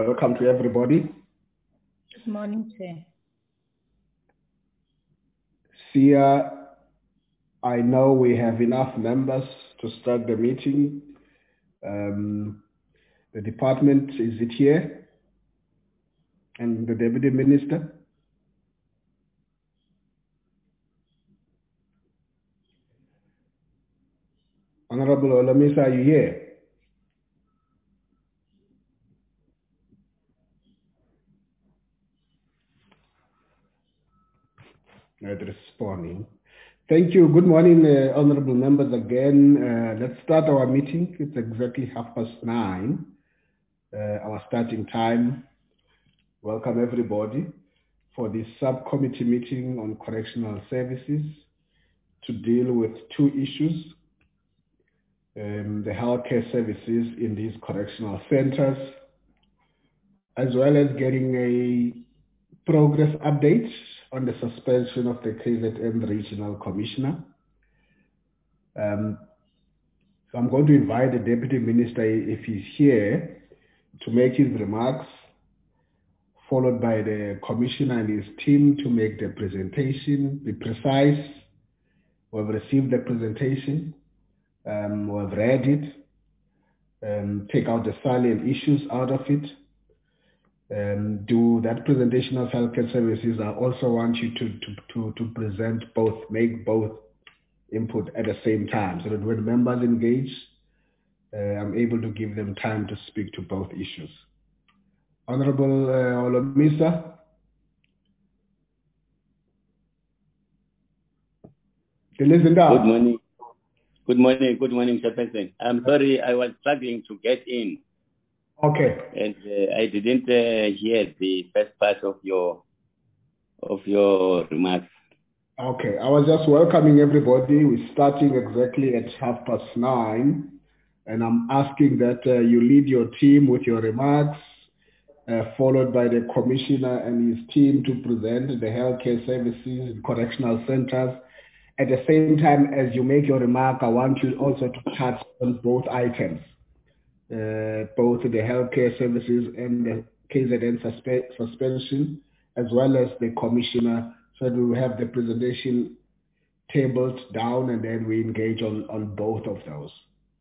Welcome to everybody. Good morning, sir. Sia, I know we have enough members to start the meeting. The department, is it here? And the Deputy Minister? Honorable Olamisa, are you here? Not responding. Thank you. Good morning, honorable members again. Let's start our meeting. It's exactly 9:30, our starting time. Welcome everybody for this subcommittee meeting on correctional services to deal with two issues. The healthcare services in these correctional centers, as well as getting a progress update on the suspension of the KZN Regional Commissioner. So I'm going to invite the Deputy Minister, if he's here, to make his remarks, followed by the Commissioner and his team to make the presentation, be precise. We've received the presentation, we've read it, take out the salient issues out of it, do that presentation of healthcare services. I also want you to present both, make both input at the same time, so that when members engage, I'm able to give them time to speak to both issues. Honorable Olomisa. Good morning. Good morning, Chairperson. I'm sorry, I was struggling to get in. Okay. And I didn't hear the first part of your remarks. Okay, I was just welcoming everybody. We're starting exactly at 9:30, and I'm asking that you lead your team with your remarks, followed by the Commissioner and his team to present the healthcare services in correctional centers. At the same time as you make your remark, I want you also to touch on both items, both the healthcare services and the KZN suspension, as well as the Commissioner, so that we will have the presentation tabled down and then we engage on both of those.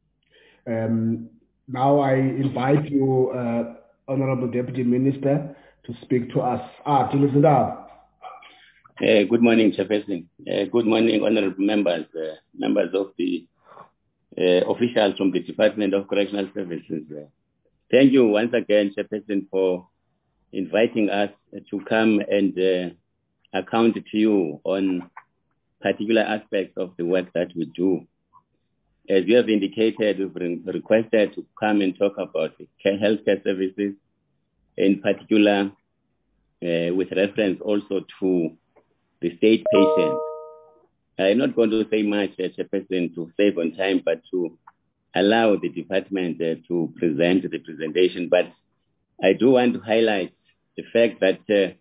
Now I invite you, Honorable Deputy Minister, to speak to us. Good morning, Chairperson. Good morning, honorable members, members of the officials from the Department of Correctional Services. Thank you once again, Chairperson, for inviting us to come and account to you on particular aspects of the work that we do. As you have indicated, we've been requested to come and talk about healthcare services, in particular with reference also to the state patients. I'm not going to say much, Chairperson, to save on time, but to allow the department to present the presentation. But I do want to highlight the fact that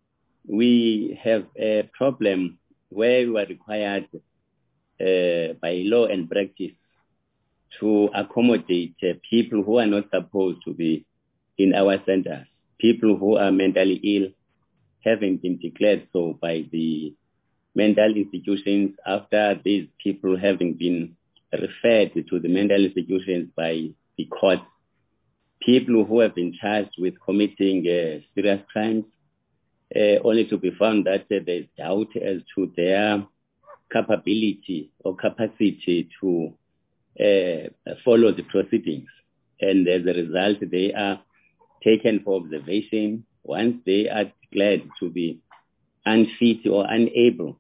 we have a problem where we are required by law and practice to accommodate people who are not supposed to be in our centers, people who are mentally ill, having been declared so by the mental institutions after these people having been referred to the mental institutions by the court, people who have been charged with committing serious crimes, only to be found that there's doubt as to their capability or capacity to follow the proceedings. And as a result, they are taken for observation. Once they are declared to be unfit or unable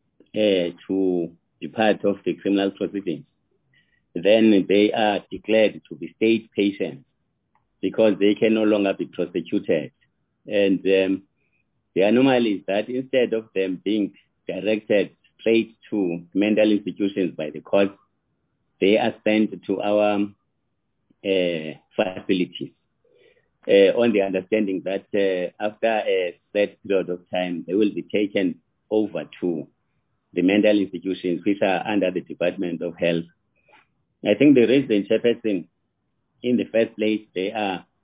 to be part of the criminal proceedings, then they are declared to be state patients because they can no longer be prosecuted. And the anomaly is that instead of them being directed straight to mental institutions by the court, they are sent to our facilities on the understanding that after a set period of time, they will be taken over to the mental institutions which are under the Department of Health. I think the reason, Chairperson, in the first place, they are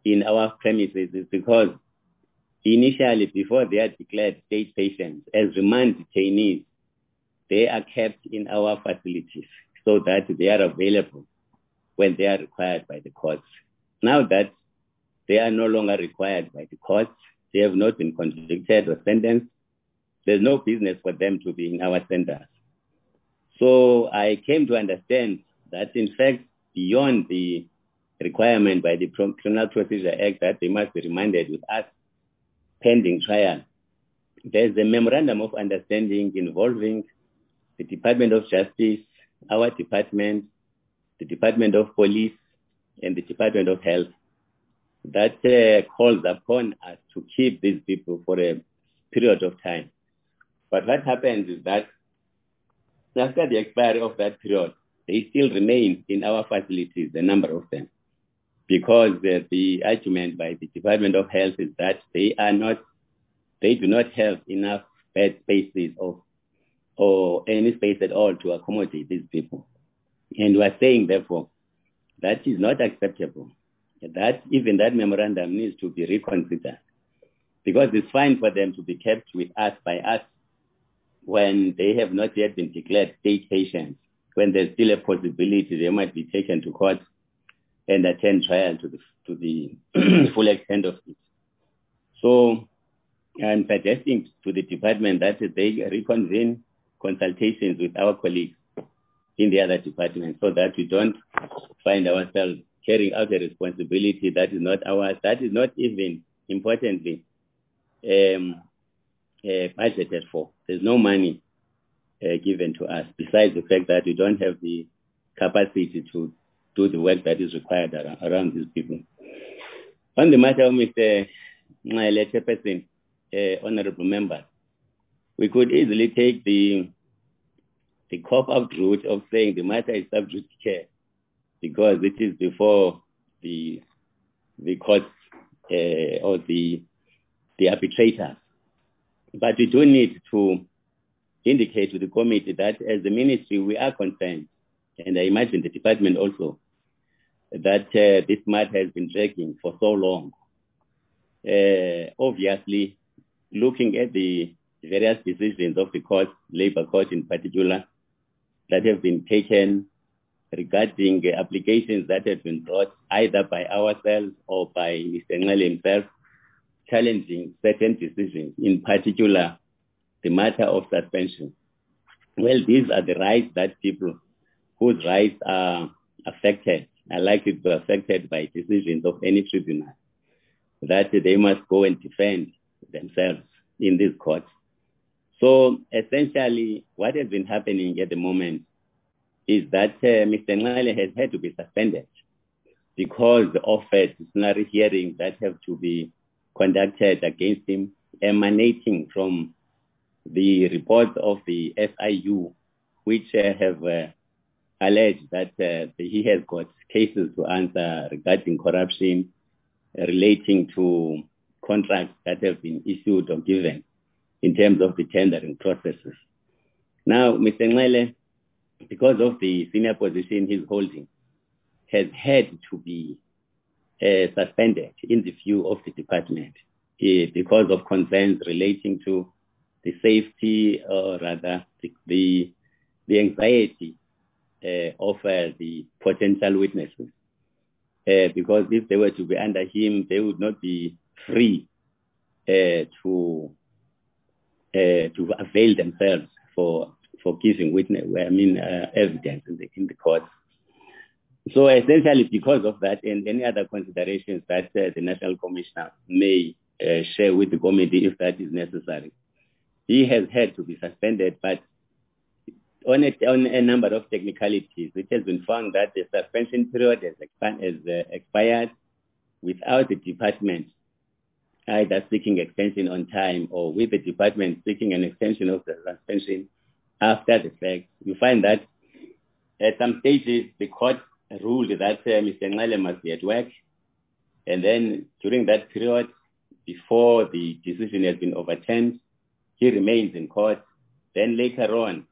in our premises is because initially, before they are declared state patients, as remand detainees, they are kept in our facilities so that they are available when they are required by the courts. Now that they are no longer required by the courts, they have not been convicted or sentenced, there's no business for them to be in our centers. So I came to understand that, in fact, beyond the requirement by the Criminal Procedure Act that they must be remanded with us pending trial, there's a memorandum of understanding involving the Department of Justice, our department, the Department of Police, and the Department of Health that calls upon us to keep these people for a period of time. But what happens is that after the expiry of that period, they still remain in our facilities, a number of them, because the argument by the Department of Health is that they do not have enough bed spaces or any space at all to accommodate these people. And we are saying, therefore, that is not acceptable. That even that memorandum needs to be reconsidered, because it's fine for them to be kept with us by us when they have not yet been declared state patients, when there's still a possibility they might be taken to court and attend trial to the full extent of it. So I'm suggesting to the department that they reconvene consultations with our colleagues in the other departments so that we don't find ourselves carrying out a responsibility that is not ours, that is not even, importantly, budgeted for. There's no money given to us, besides the fact that we don't have the capacity to do the work that is required around these people. On the matter of Mr. Nxele, Chairperson, honorable members, we could easily take the cop-out route of saying the matter is subject to care because it is before the courts or the arbitrators. But we do need to indicate to the committee that as the ministry we are concerned, and I imagine the department also, that this matter has been dragging for so long. Obviously, looking at the various decisions of the court, Labour Court in particular, that have been taken regarding applications that have been brought either by ourselves or by Mr. Nxele himself, challenging certain decisions, in particular the matter of suspension. Well, these are the rights that people whose rights are affected, are likely to be affected by decisions of any tribunal, that they must go and defend themselves in this court. So essentially, what has been happening at the moment is that Mr. Nxele has had to be suspended because of disciplinary hearings that have to be conducted against him, emanating from the reports of the SIU, which have alleged that he has got cases to answer regarding corruption relating to contracts that have been issued or given in terms of the tendering processes. Now, Mr. Nxele, because of the senior position he's holding, has had to be suspended in the view of the department because of concerns relating to the safety, or rather the anxiety of the potential witnesses. Because if they were to be under him, they would not be free to avail themselves for giving evidence in the court. So essentially, because of that and any other considerations that the National Commissioner may share with the committee if that is necessary, he has had to be suspended, but on a number of technicalities, it has been found that the suspension period has expired without the department either seeking extension on time or with the department seeking an extension of the suspension after the fact. You find that at some stages, the court ruled that Mr. Nxele must be at work, and then during that period, before the decision has been overturned, he remains in court. Then later on,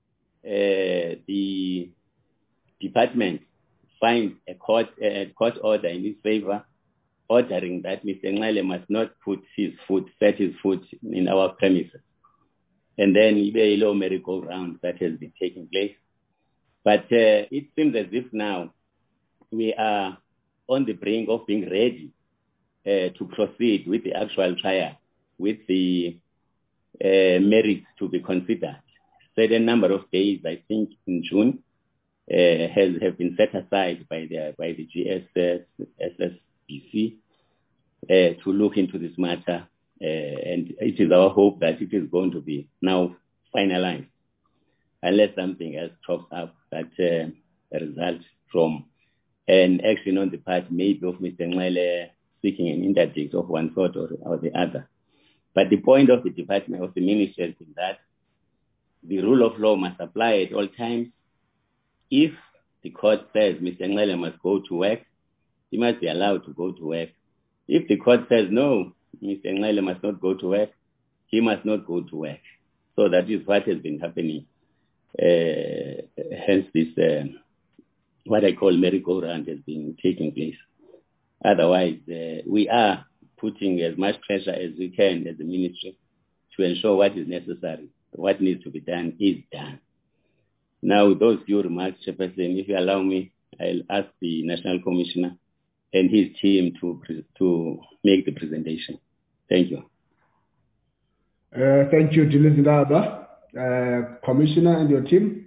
the department finds a court order in his favor, ordering that Mr. Nxele must not set his foot in our premises. And then a low merry-go-round that has been taking place. But it seems as if now we are on the brink of being ready to proceed with the actual trial, with the merits to be considered. Certain number of days, I think in June, have been set aside by the GSSBC to look into this matter. And it is our hope that it is going to be now finalized, unless something else crops up that results from an action on the part maybe of Mr. Nxele seeking an interdict of one sort or the other. But the point of the department of the ministry is that the rule of law must apply at all times. If the court says Mr. Nxele must go to work, he must be allowed to go to work. If the court says no, Mr. Nxele must not go to work, he must not go to work. So that is what has been happening. Hence this, what I call merry-go-round has been taking place. Otherwise, we are putting as much pressure as we can as the ministry to ensure what is necessary, what needs to be done is done. Now, with those few remarks, Chairperson, if you allow me, I'll ask the National Commissioner and his team to make the presentation. Thank you. Thank you, Julius Ndaba. Commissioner and your team.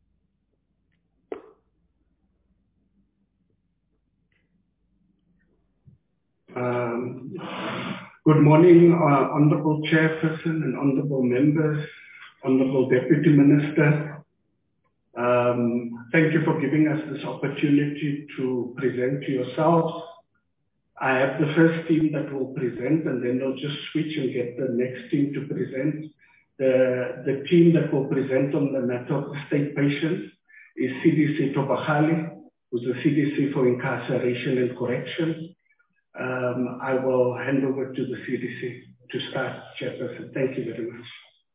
Good morning, Honorable Chairperson and Honorable Members, Honorable Deputy Minister. Thank you for giving us this opportunity to present to yourselves. I have the first team that will present, and then they'll just switch and get the next team to present. The team that will present on the matter of the state patients is CDC Tobachali, who's the CDC for Incarceration and Correction. I will hand over to the CDC to start, Chairperson. Thank you very much.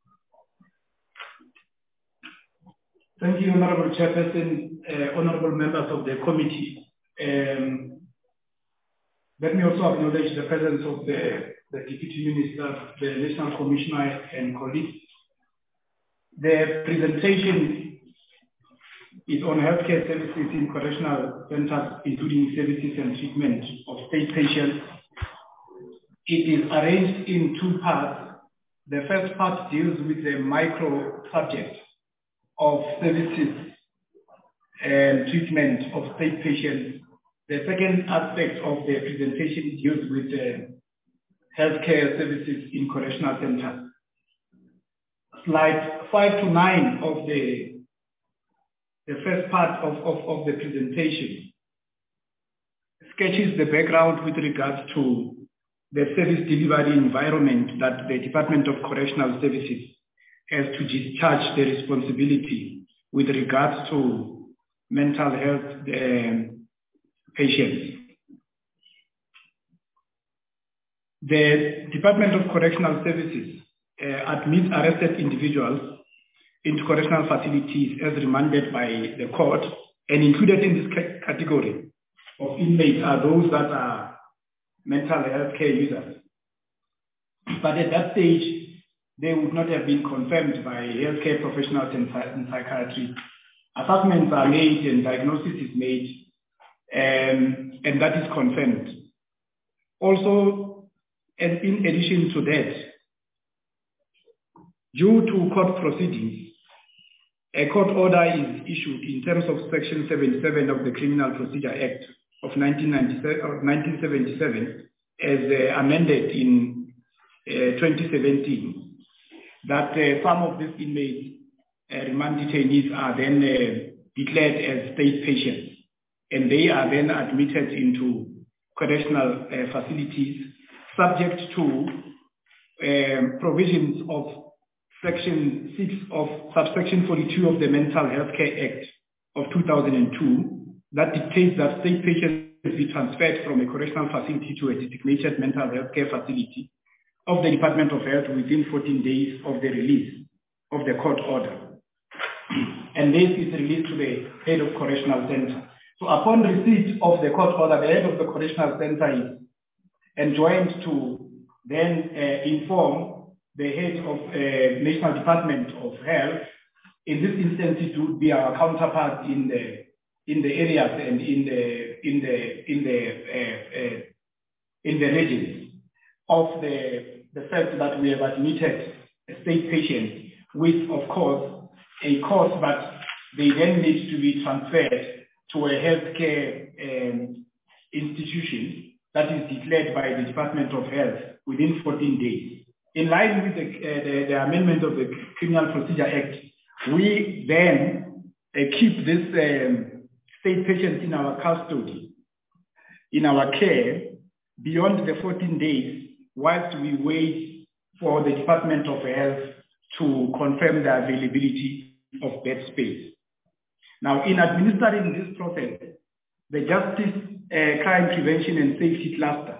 Thank you, Honorable Chairperson, honorable members of the committee. Let me also acknowledge the presence of the Deputy Minister, the National Commissioner, and colleagues. The presentation is on healthcare services in correctional centers, including services and treatment of state patients. It is arranged in two parts. The first part deals with the micro subject of services and treatment of state patients. The second aspect of the presentation deals with healthcare services in correctional centers. Slides 5 to 9 of the first part of the presentation sketches the background with regards to the service delivery environment that the Department of Correctional Services has to discharge the responsibility with regards to mental health patients. The Department of Correctional Services admits arrested individuals into correctional facilities as remanded by the court, and included in this category of inmates are those that are mental health care users. But at that stage, they would not have been confirmed by healthcare professionals in psychiatry. Assessments are made and diagnosis is made, and that is confirmed. Also, and in addition to that, due to court proceedings, a court order is issued in terms of Section 77 of the Criminal Procedure Act of 1977, as amended in 2017, that some of these inmates, remand detainees, are then declared as state patients, and they are then admitted into correctional facilities subject to provisions of Section 6 of Subsection 42 of the Mental Health Care Act of 2002 that dictates that state patients be transferred from a correctional facility to a designated mental health care facility of the Department of Health within 14 days of the release of the court order. And this is released to the head of correctional center. So upon receipt of the court order, the head of the correctional center is enjoined to then inform the head of National Department of Health. In this instance, it would be our counterpart in the areas and in the regions of the fact that we have admitted a state patient with, of course, a cost, but they then need to be transferred to a healthcare institution that is declared by the Department of Health within 14 days. In line with the amendment of the Criminal Procedure Act, we then keep this state patients in our custody, in our care, beyond the 14 days, whilst we wait for the Department of Health to confirm the availability of bed space. Now, in administering this process, the Justice, Crime Prevention and Safety Cluster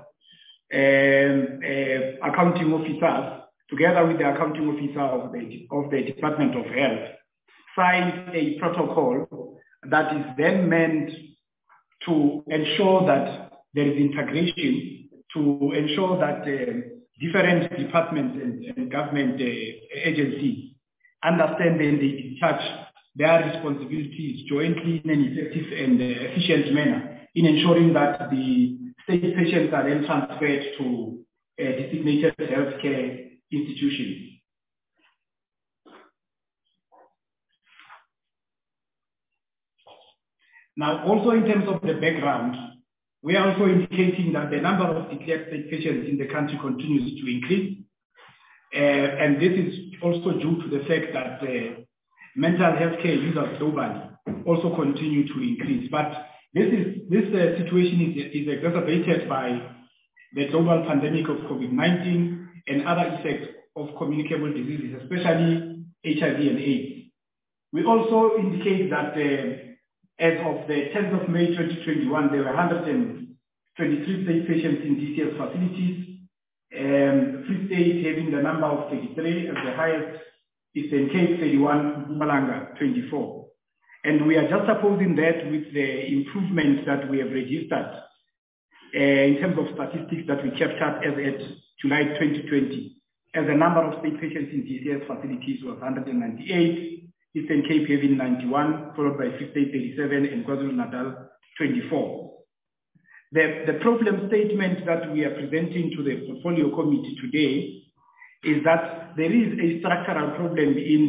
accounting officers, together with the accounting officer of the Department of Health, signed a protocol that is then meant to ensure that there is integration, to ensure that different departments and government agencies understand and they discharge their responsibilities jointly in an effective and efficient manner in ensuring that the state patients are then transferred to designated healthcare institutions. Now, also in terms of the background, we are also indicating that the number of declared state patients in the country continues to increase. And this is also due to the fact that mental health care users globally also continue to increase. But this situation is exacerbated by the global pandemic of COVID-19 and other effects of communicable diseases, especially HIV and AIDS. We also indicate that as of the 10th of May 2021, there were 123 state patients in DCS facilities, Free State having the number of 33, and the highest is in Cape 31, Mpumalanga 24. And we are just opposing that with the improvements that we have registered in terms of statistics that we captured as at July 2020, as the number of state patients in DCS facilities was 198, Eastern Cape having 91, followed by Free State 37, and KwaZulu-Natal 24. The problem statement that we are presenting to the portfolio committee today is that there is a structural problem in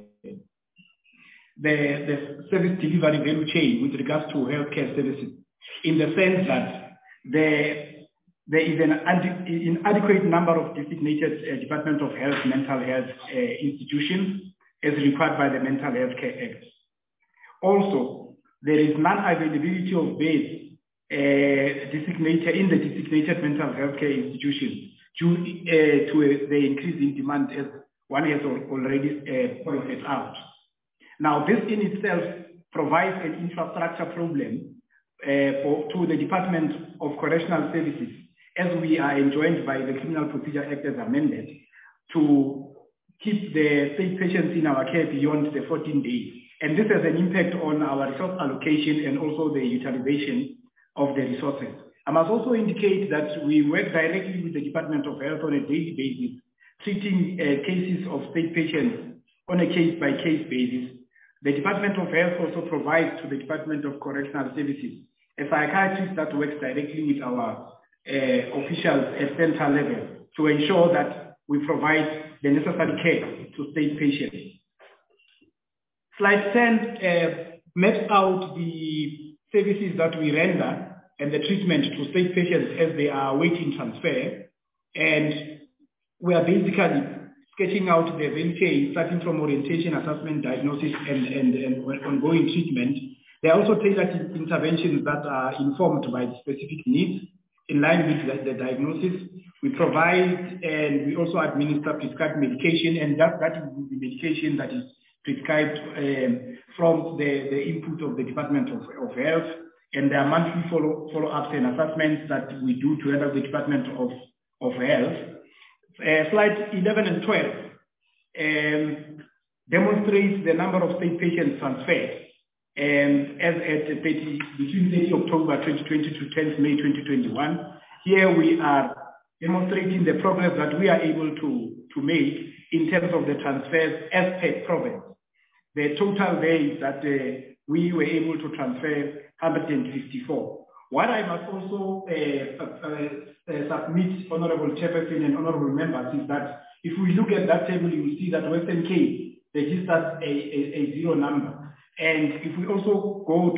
the service delivery value chain with regards to healthcare services, in the sense that there is an inadequate number of designated Department of Health mental health institutions as required by the Mental Health Care Act. Also, there is non-availability of beds designated in the designated mental health care institutions due to the increase in demand, as one has already pointed out. Now, this in itself provides an infrastructure problem to the Department of Correctional Services, as we are enjoined by the Criminal Procedure Act as amended, to keep the state patients in our care beyond the 14 days. And this has an impact on our resource allocation and also the utilization of the resources. I must also indicate that we work directly with the Department of Health on a daily basis, treating cases of state patients on a case-by-case basis. The Department of Health also provides to the Department of Correctional Services a psychiatrist that works directly with our officials at center level to ensure that we provide the necessary care to state patients. Slide 10 maps out the services that we render and the treatment to state patients as they are awaiting transfer. And we are basically sketching out the value chain, starting from orientation, assessment, diagnosis, and ongoing treatment. There are also tailored interventions that are informed by the specific needs in line with the diagnosis. We provide and we also administer prescribed medication, and that is the medication that is prescribed from the input of the Department of Health, and there are monthly follow-ups and assessments that we do together with the Department of Health. Slides 11 and 12 demonstrates the number of state patients transferred as at between 30 October 2020 to 10th May 2021, here we are demonstrating the progress that we are able to make in terms of the transfers as per province. The total days that we were able to transfer 154. What I must also submit, Honorable Chairperson and Honorable Members, is that if we look at that table, you will see that Western Cape registers a zero number. And if we also go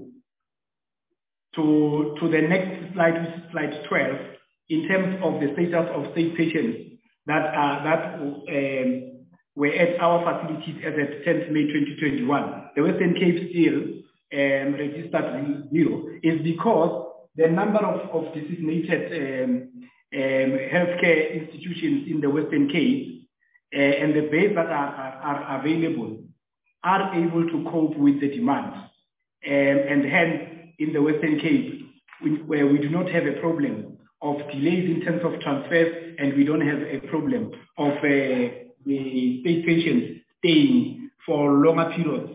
to the next slide, which is slide 12, in terms of the status of state patients that were at our facilities as at 10th May 2021, the Western Cape still registered zero, is because the number of designated healthcare institutions in the Western Cape and the beds that are available are able to cope with the demand. And hence, in the Western Cape, where we do not have a problem of delays in terms of transfers, and we don't have a problem of the state patients staying for longer periods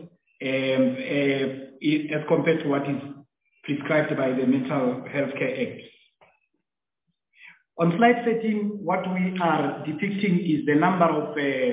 as compared to what is prescribed by the Mental Healthcare Act. On slide 13, what we are depicting is the number of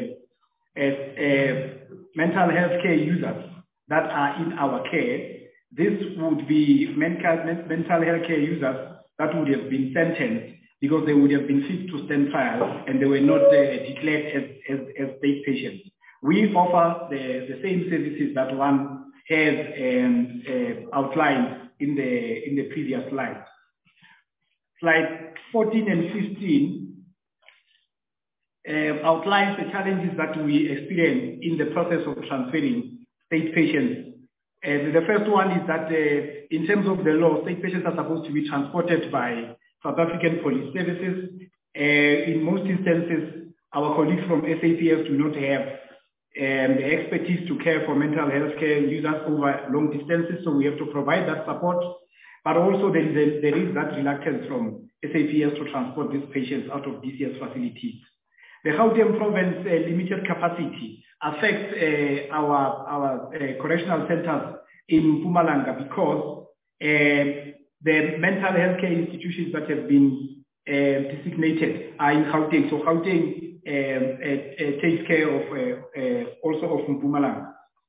mental health care users that are in our care. This would be mental health care users that would have been sentenced because they would have been fit to stand trial and they were not declared as state patients. We offer the same services that one has outlined in the previous slide. Slide 14 and 15 outlines the challenges that we experience in the process of transferring state patients. The first one is that in terms of the law, state patients are supposed to be transported by South African Police Services. In most instances, our colleagues from SAPS do not have the expertise to care for mental health care users over long distances, so we have to provide that support. But also there is that reluctance from SAPS to transport these patients out of DCS facilities. The Gauteng province limited capacity affects our correctional centers in Mpumalanga because the mental health care institutions that have been designated are in Gauteng. So Gauteng takes care of also of Mpumalanga.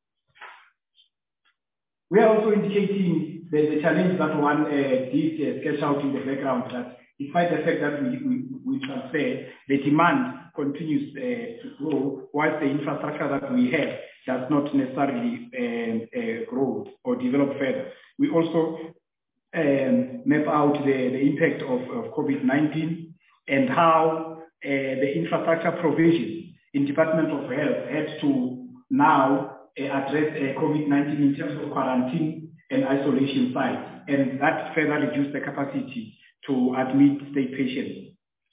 We are also indicating the challenge that one did sketch out in the background, that despite the fact that we transfer, the demand continues to grow, whilst the infrastructure that we have does not necessarily grow or develop further. We also map out the impact of COVID-19 and how the infrastructure provision in Department of Health had to now address COVID-19 in terms of quarantine and isolation sites, and that further reduced the capacity to admit state patients.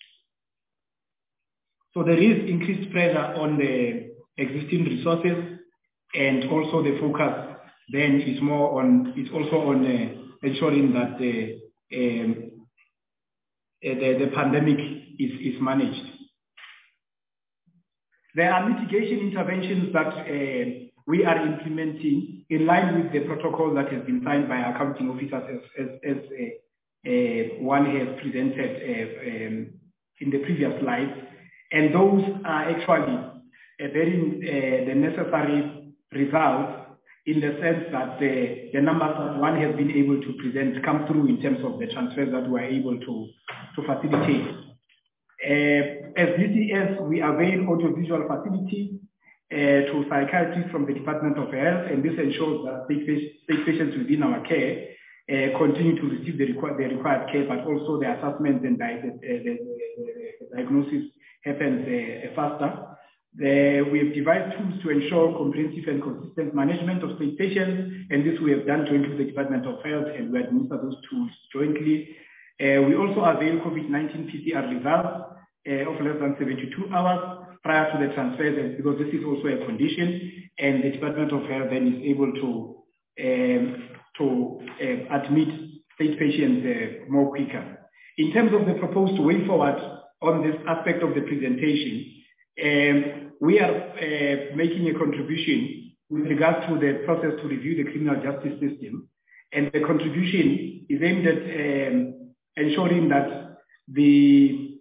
So there is increased pressure on the existing resources, and also the focus then is also on ensuring that the pandemic is managed. There are mitigation interventions that we are implementing in line with the protocol that has been signed by our accounting officers as one has presented in the previous slide. And those are actually bearing the necessary results in the sense that the numbers that one has been able to present come through in terms of the transfers that we are able to facilitate. As DCS, we avail audiovisual facility to psychiatrists from the Department of Health, and this ensures that state patients within our care continue to receive the required care, but also the assessment and the diagnosis happens faster. We have devised tools to ensure comprehensive and consistent management of state patients, and this we have done jointly with the Department of Health, and we administer those tools jointly. We also avail COVID-19 PCR results of less than 72 hours prior to the transfers, because this is also a condition, and the Department of Health then is able to admit state patients more quicker. In terms of the proposed way forward on this aspect of the presentation, we are making a contribution with regards to the process to review the criminal justice system, and the contribution is aimed at ensuring that the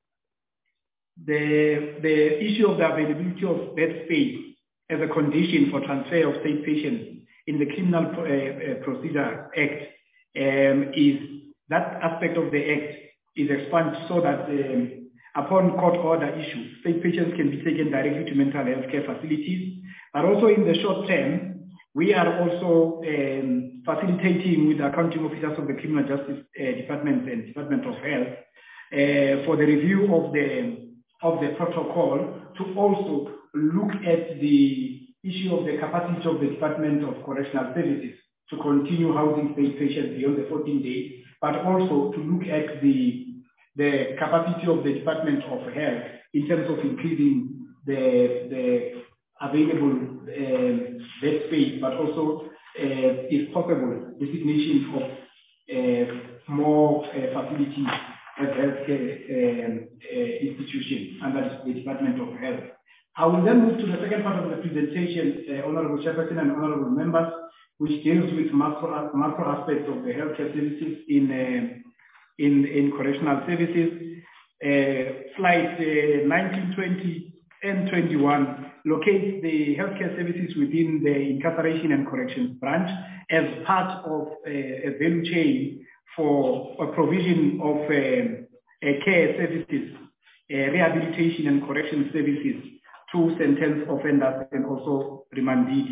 issue of the availability of bed space as a condition for transfer of state patients in the Criminal Procedure Act is that aspect of the Act is expanded so that upon court order issue, state patients can be taken directly to mental health care facilities. But also in the short term, we are also facilitating with the accounting officers of the Criminal Justice Department and Department of Health for the review of the protocol to also look at the issue of the capacity of the Department of Correctional Services to continue housing state patients beyond the 14 days, but also to look at the capacity of the Department of Health in terms of increasing the available bed space, but also, if possible, designation of more facilities as healthcare institutions under the Department of Health. I will then move to the second part of the presentation, Honorable Chairperson and Honorable Members, which deals with macro aspects of the healthcare services in correctional services. Slides 19, 20, and 21 locates the healthcare services within the incarceration and corrections branch as part of a value chain for a provision of care services, rehabilitation and correction services to sentenced offenders and also remanded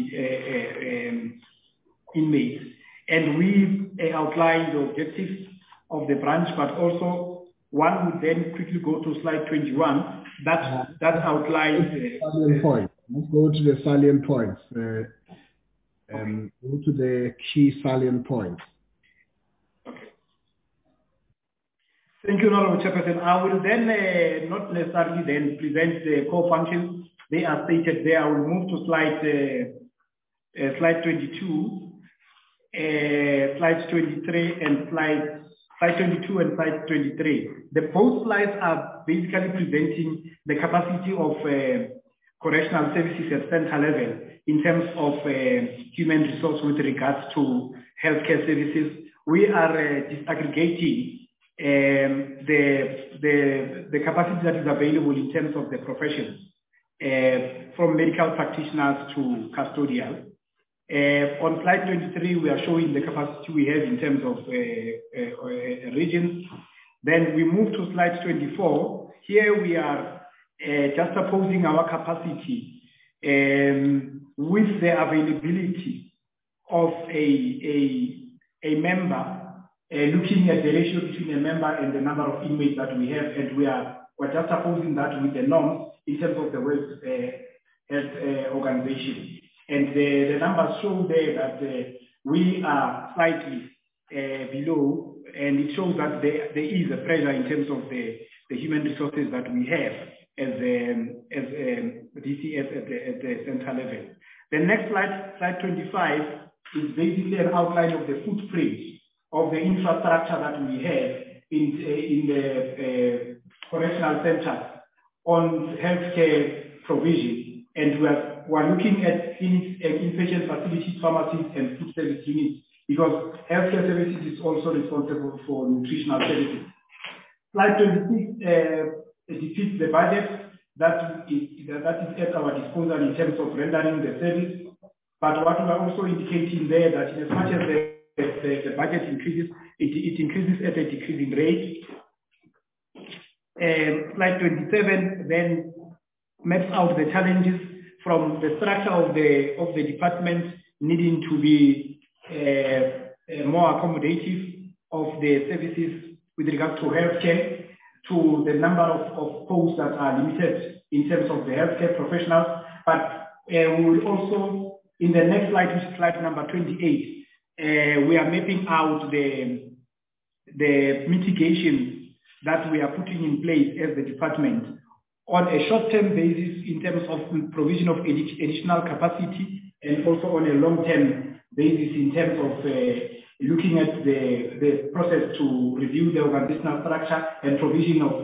inmates. And we outlined the objectives of the branch, but also one would then quickly go to slide 21 that outlines salient points. Let's go to the salient points. Go to the key salient points. Okay. Thank you, Honorable Chairperson. I will then not necessarily then present the core functions. They are stated there. I will move to slide 22, slides 23 and slide 22 and slide 23. The both slides are basically presenting the capacity of correctional services at center level in terms of human resource with regards to healthcare services. We are disaggregating the capacity that is available in terms of the professions, from medical practitioners to custodial. On slide 23, we are showing the capacity we have in terms of regions. Then we move to slide 24. Here we are just opposing our capacity with the availability of a member, looking at the ratio between a member and the number of inmates that we have, and we're just opposing that with the norms in terms of the World Health Organization. And the numbers show there that we are slightly below, and it shows that there is a pressure in terms of the human resources that we have as DCS at the central level. The next slide, slide 25, is basically an outline of the footprint of the infrastructure that we have in the correctional centers on healthcare provision, and we're looking at clinics and inpatient facilities, pharmacies, and food service units, because healthcare services is also responsible for nutritional services. Slide 26 depicts the budget that is at our disposal in terms of rendering the service. But what we are also indicating there, that as much as the budget increases, it increases at a decreasing rate. Slide 27 then maps out the challenges from the structure of the department needing to be more accommodative of the services with regard to healthcare, to the number of posts that are limited in terms of the healthcare professionals. But we will also, in the next slide, which is slide number 28, we are mapping out the mitigations that we are putting in place as the department on a short-term basis in terms of provision of additional capacity, and also on a long-term basis in terms of looking at the process to review the organizational structure and provision of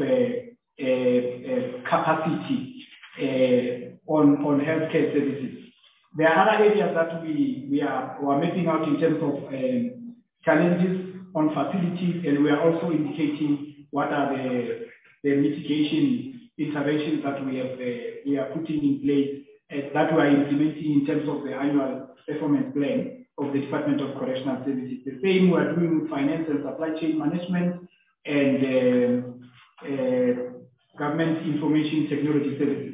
capacity on healthcare services. There are other areas that we are mapping out in terms of challenges on facilities, and we are also indicating what are the mitigation interventions that we are putting in place that we are implementing in terms of the annual performance plan of the Department of Correctional Services. The same we are doing with finance and supply chain management and government information technology services.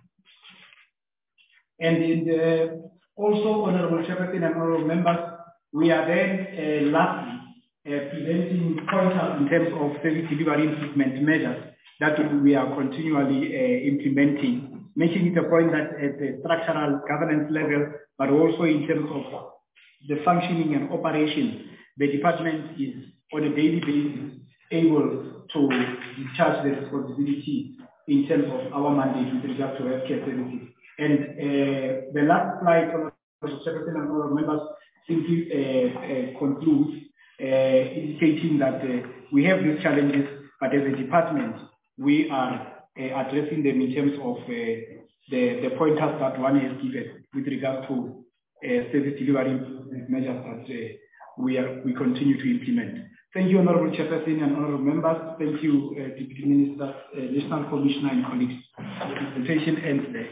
And also, Honorable Chairperson and Honorable Members, we are then lastly presenting pointers in terms of service delivery improvement measures that we are continually implementing, making it a point that at the structural governance level, but also in terms of the functioning and operation, the department is on a daily basis able to discharge the responsibility in terms of our mandate with regard to healthcare services. And the last slide, Honorable Chairperson and Honorable Members, simply concludes indicating that we have these challenges, but as a department, we are addressing them in terms of the pointers that one has given with regard to service delivery measures that we continue to implement. Thank you, Honorable Chairperson and Honorable Members. Thank you, Deputy Minister, National Commissioner and colleagues. The presentation ends there.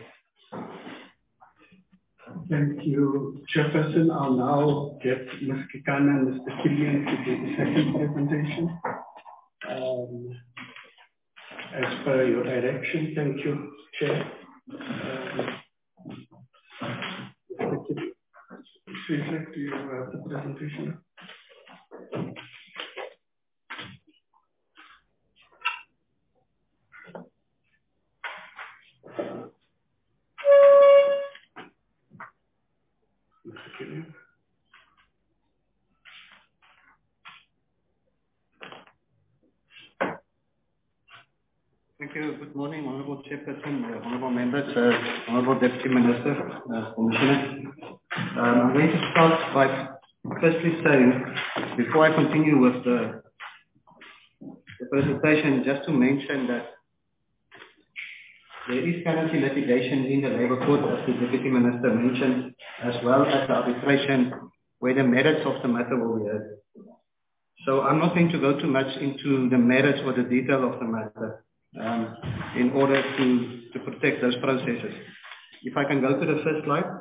Thank you, Chairperson. I'll now get Ms. Kekana and Mr. Killian to do the second presentation. As per your direction, thank you, Chair. Sweetlek, do you have the presentation? Thank you. Good morning, Honorable Chairperson, Honorable Members, Honorable Deputy Minister, Commissioner. I'm going to start by firstly saying, before I continue with the presentation, just to mention that there is currently litigation in the Labour Court, as the Deputy Minister mentioned, as well as the arbitration, where the merits of the matter will be heard. So I'm not going to go too much into the merits or the detail of the matter in order to protect those processes. If I can go to the first slide.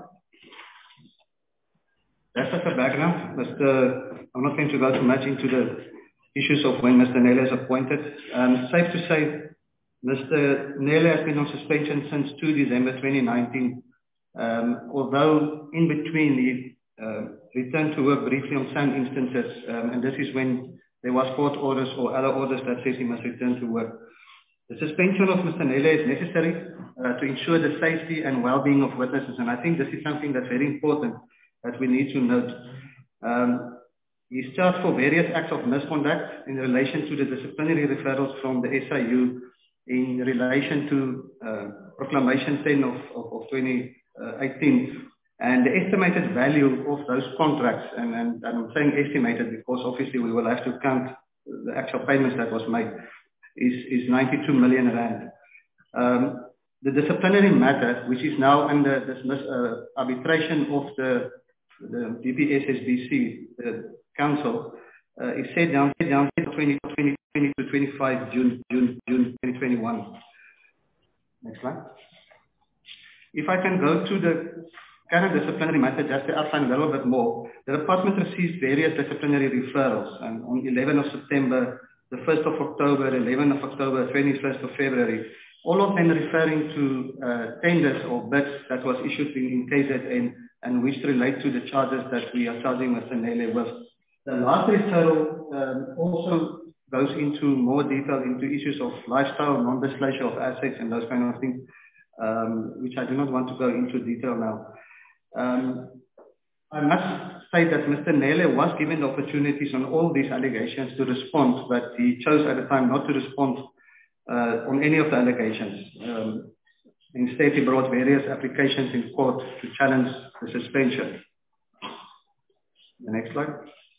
That's just a background. I'm not going to go too much into the issues of when Mr. Nele is appointed. Safe to say, Mr. Nele has been on suspension since 2 December 2019, although in between he returned to work briefly on some instances, and this is when there was court orders or other orders that says he must return to work. The suspension of Mr. Nele is necessary to ensure the safety and well-being of witnesses, and I think this is something that's very important that we need to note. He's charged for various acts of misconduct in relation to the disciplinary referrals from the SIU in relation to Proclamation 10 of 2018, and the estimated value of those contracts, and I'm saying estimated because obviously we will have to count the actual payments that was made, is 92 million rand. The disciplinary matter, which is now under this arbitration of the DPSSBC, the council, is set down to 2020 to 25 June 2021. Next slide. If I can go to the current disciplinary matter, just to outline a little bit more, the department receives various disciplinary referrals, and on 11 of September, the 1st of October, 11th of October, 21st of February, all of them referring to tenders or bids that was issued in KZN and which relate to the charges that we are charging Mr. Nele with. The last referral also goes into more detail into issues of lifestyle, non-disclosure of assets and those kind of things, which I do not want to go into detail now. I must say that Mr. Nele was given the opportunities on all these allegations to respond, but he chose at the time not to respond on any of the allegations. Instead, he brought various applications in court to challenge the suspension. The next slide.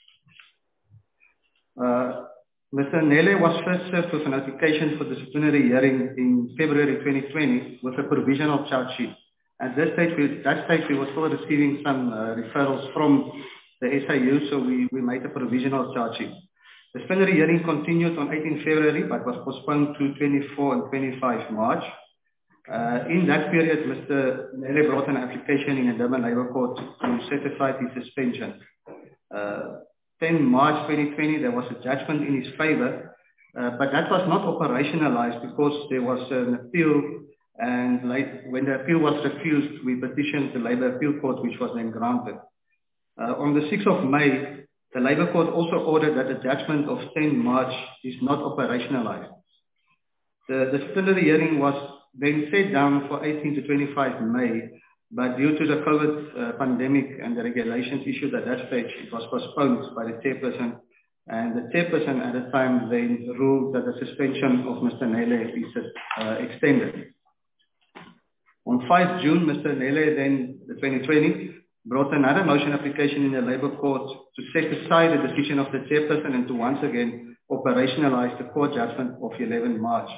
Mr. Nele was first served with a notification for disciplinary hearing in February 2020 with a provisional charge sheet. At that stage, we were still receiving some referrals from the SIU, so we made a provisional charge sheet. The disciplinary hearing continued on 18 February, but was postponed to 24 and 25 March. In that period, Mr. Nele brought an application in the Durban Labour Court to set aside his suspension. 10 March 2020, there was a judgment in his favour, but that was not operationalized because there was an appeal, and when the appeal was refused, we petitioned the Labour Appeal Court, which was then granted. On the 6th of May, the Labour Court also ordered that the judgment of 10 March is not operationalized. The disciplinary hearing was then set down for 18 to 25 May, but due to the COVID pandemic and the regulations issued at that stage, it was postponed by the chairperson, and the chairperson at the time then ruled that the suspension of Mr. Nele is extended. On 5 June, Mr. Nele then, the 2020, brought another motion application in the Labour Court to set aside the decision of the chairperson and to once again operationalize the court judgment of 11 March.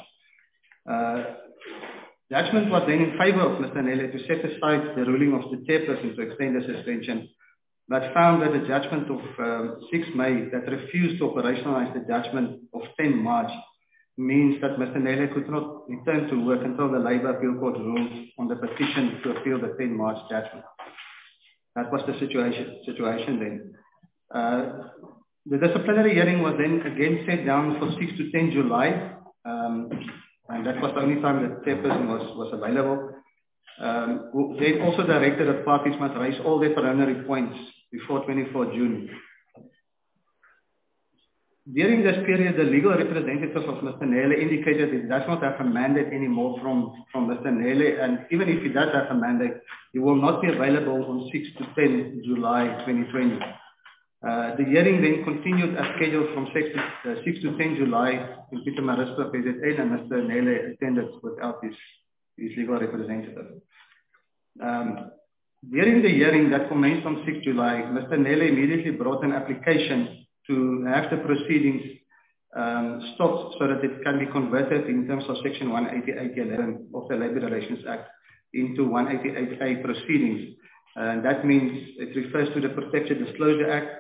Judgment was then in favour of Mr. Nele to set aside the ruling of the chairperson to extend the suspension, but found that the judgment of 6 May that refused to operationalize the judgment of 10 March means that Mr. Nele could not return to work until the Labour Appeal Court ruled on the petition to appeal the 10 March judgment. That was the situation then. The disciplinary hearing was then again set down for 6 to 10 July, and that was the only time the chairperson was available. They also directed that parties must raise all their preliminary points before 24 June. During this period, the legal representative of Mr. Nele indicated he does not have a mandate anymore from Mr. Nele, and even if he does have a mandate, he will not be available on 6 to 10 July 2020. The hearing then continued as scheduled from 6 to 10 July in Pietermaritzburg, PZN, and Mr. Nele attended without his legal representative. During the hearing that commenced on 6 July, Mr. Nele immediately brought an application to have the proceedings stopped so that it can be converted in terms of Section 188.11 of the Labour Relations Act into 188A proceedings. That means it refers to the Protected Disclosure Act.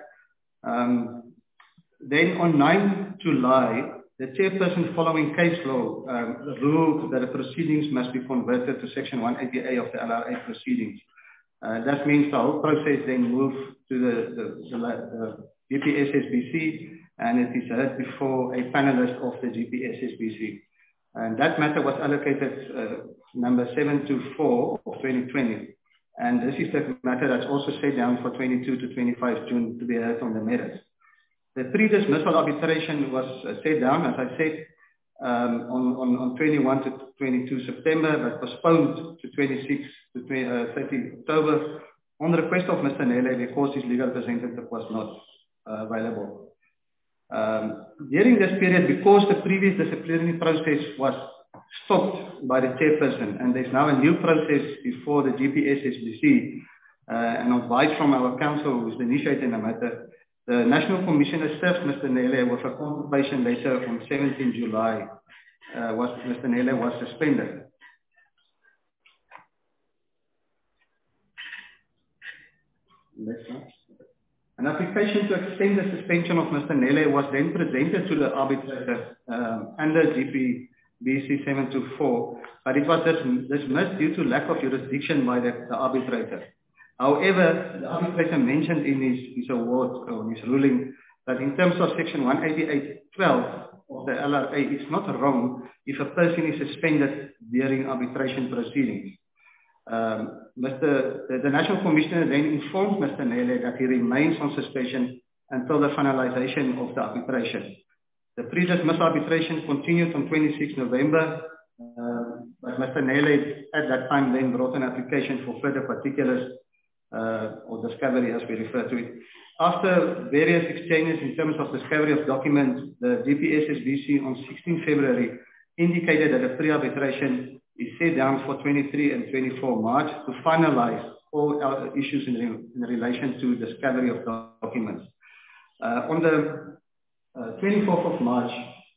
Then on 9 July, the chairperson following case law ruled that the proceedings must be converted to Section 188A of the LRA proceedings. That means the whole process then moved to the GPSSBC, and it is heard before a panelist of the GPSSBC. And that matter was allocated number 724 of 2020. And this is the matter that's also set down for 22 to 25 June to be heard on the merits. The pre-dismissal arbitration was set down, as I said, on 21 to 22 September, but postponed to 26 to 30 October on the request of Mr. Nele because his legal representative was not available. During this period, because the previous disciplinary process was stopped by the chairperson, and there's now a new process before the GPSSBC, and advice from our counsel who is initiating the matter, the National Commissioner served Mr. Nele with a convocation letter on 17 July. Mr. Nele was suspended. An application to extend the suspension of Mr. Nele was then presented to the arbitrator under GPBC 724, but it was dismissed due to lack of jurisdiction by the arbitrator. However, the arbitrator mentioned in his award or his ruling that in terms of Section 188.12 of the LRA, it's not wrong if a person is suspended during arbitration proceedings. The National Commissioner then informed Mr. Nele that he remains on suspension until the finalization of the arbitration. The pre-dismissal arbitration continued on 26 November, but Mr. Nele at that time then brought an application for further particulars or discovery as we refer to it. After various exchanges in terms of discovery of documents, the GPSSBC on 16 February indicated that the pre-arbitration is set down for 23 and 24 March to finalize all our issues in relation to discovery of documents. On the 24th of March,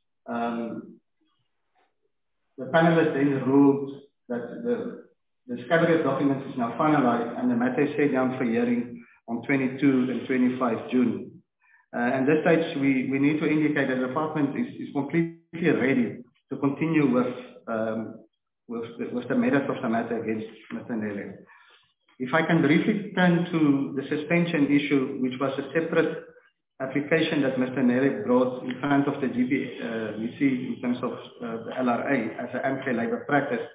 the panelists then ruled that the discovery of documents is now finalized and the matter is set down for hearing on 22 and 25 June. At this stage, we need to indicate that the department is completely ready to continue with the merits of the matter against Mr. Nele. If I can briefly turn to the suspension issue, which was a separate application that Mr. Nele brought in front of the GPVC in terms of the LRA as an unfair labour practice.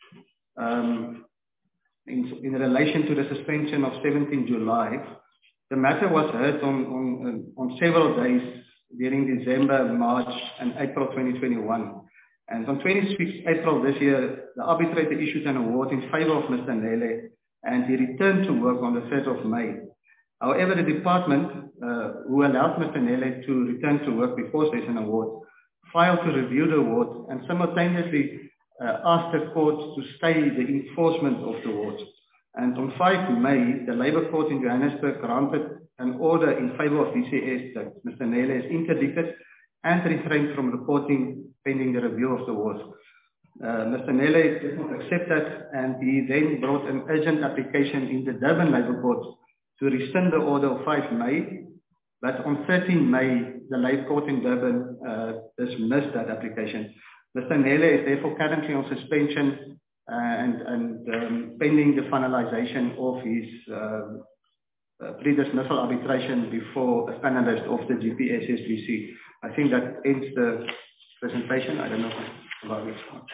In relation to the suspension of 17 July, the matter was heard on several days during December, March and April 2021. And on 26 April this year, the arbitrator issued an award in favour of Mr. Nele, and he returned to work on the 3rd of May. However, the department, who allowed Mr. Nele to return to work before such an award, filed to review the award and simultaneously asked the court to stay the enforcement of the award. And on 5 May, the Labour Court in Johannesburg granted an order in favour of VCS that Mr. Nele is interdicted and refrained from reporting pending the review of the award. Mr. Nele did not accept that, and he then brought an urgent application in the Durban Labour Court to rescind the order of 5 May, but on 13 May, the Labour Court in Durban dismissed that application. Mr. Nele is therefore currently on suspension and pending the finalization of his pre-dismissal arbitration before a panelist of the GPSSVC. I think that ends the presentation. I don't know about this one.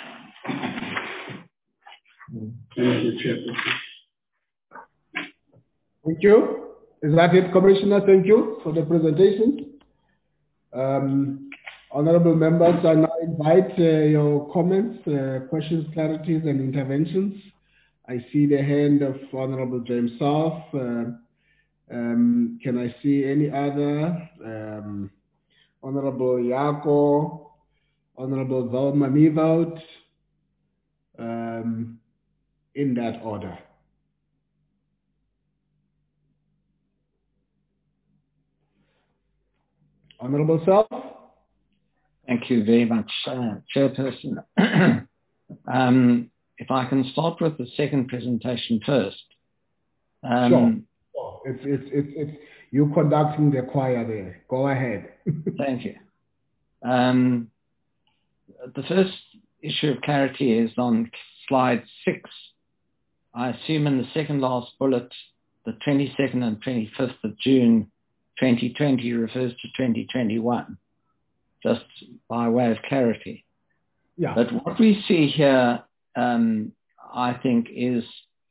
Thank you, Chairman. Thank you. Is that it, Commissioner? Thank you for the presentation. Honorable members, I now invite your comments, questions, clarities, and interventions. I see the hand of Honorable James South. Can I see any other? Honorable Yako, Honorable Velma Nieuwoud, in that order. Honorable South. Thank you very much, Chairperson. If I can start with the second presentation first. Sure. It's you conducting the choir there. Go ahead. Thank you. The first issue of clarity is on slide 6. I assume in the second last bullet, the 22nd and 25th of June 2020 refers to 2021, just by way of clarity. Yeah. But what we see here, I think, is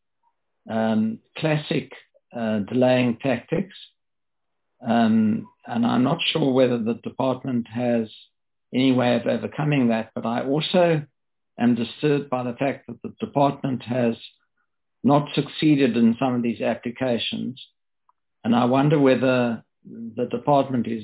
classic delaying tactics. And I'm not sure whether the department has any way of overcoming that, but I also am disturbed by the fact that the department has not succeeded in some of these applications. And I wonder whether the department is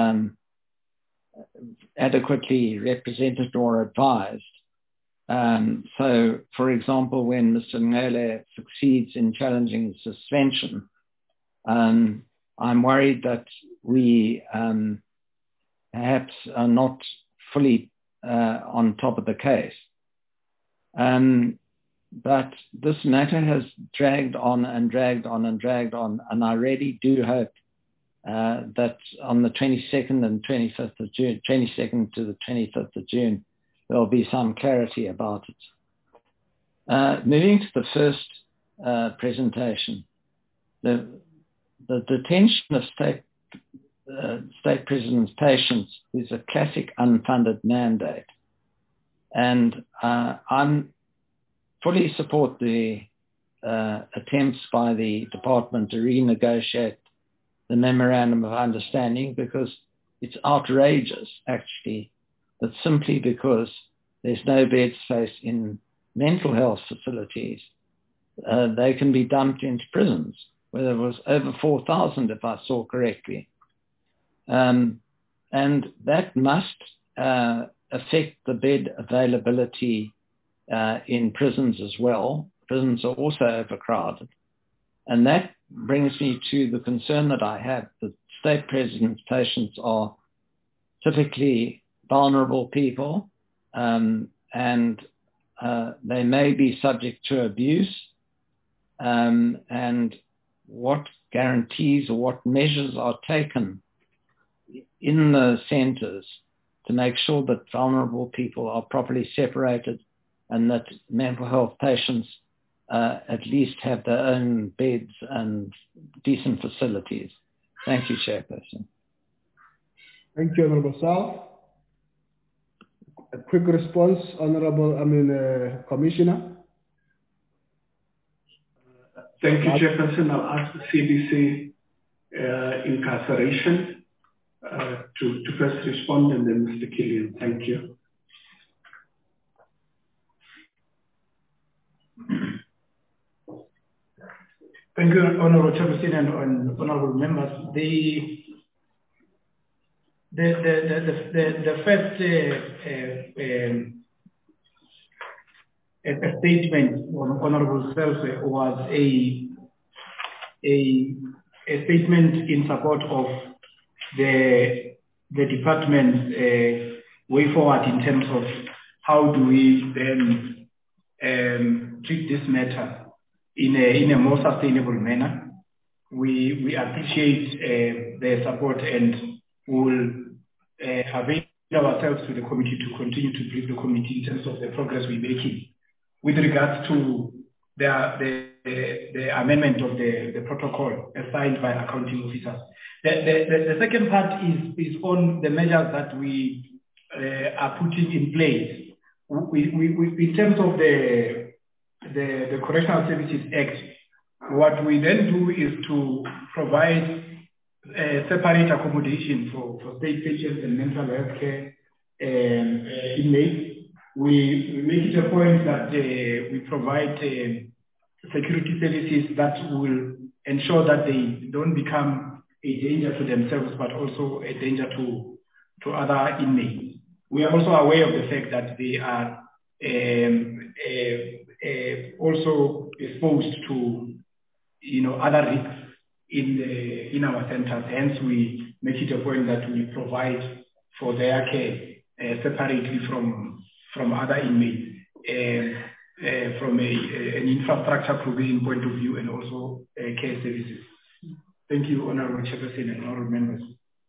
adequately represented or advised. So, for example, when Mr. Ngele succeeds in challenging the suspension, I'm worried that we perhaps are not fully on top of the case. But this matter has dragged on and dragged on and dragged on, and I really do hope that on the 22nd and 25th of June, 22nd to the 25th of June, there'll be some clarity about it. Moving to the first presentation, the detention of state prisoners' patients is a classic unfunded mandate. And I fully support the attempts by the department to renegotiate the Memorandum of Understanding, because it's outrageous, actually, that simply because there's no bed space in mental health facilities, they can be dumped into prisons, where there was over 4,000, if I saw correctly. And that must affect the bed availability in prisons as well. Prisons are also overcrowded. And that brings me to the concern that I have that state prisons patients are typically vulnerable people, and they may be subject to abuse. And what guarantees or what measures are taken in the centres to make sure that vulnerable people are properly separated and that mental health patients at least have their own beds and decent facilities. Thank you, Chairperson. Thank you, Honourable Sal. A quick response, Commissioner. Thank you, Chairperson. I'll ask the CDC incarceration to first respond, and then Mr. Killian. Thank you. Thank you, Honourable Chairperson and honourable members. The first statement from Honourable Self was a statement in support of the department's way forward in terms of how do we then treat this matter in a more sustainable manner. We appreciate their support and will avail ourselves to the committee to continue to brief the committee in terms of the progress we're making with regards to the amendment of the protocol signed by accounting officers. The second part is on the measures that we are putting in place. In terms of the Correctional Services Act, what we then do is to provide separate accommodation for state patients and mental health care inmates. We make it a point that we provide security services that will ensure that they don't become a danger to themselves, but also a danger to other inmates. We are also aware of the fact that they are also exposed to other risks in our centers. Hence, we make it a point that we provide for their care separately from other inmates, from an infrastructure provision point of view and also care services. Thank you, Honourable Chairperson and honourable members.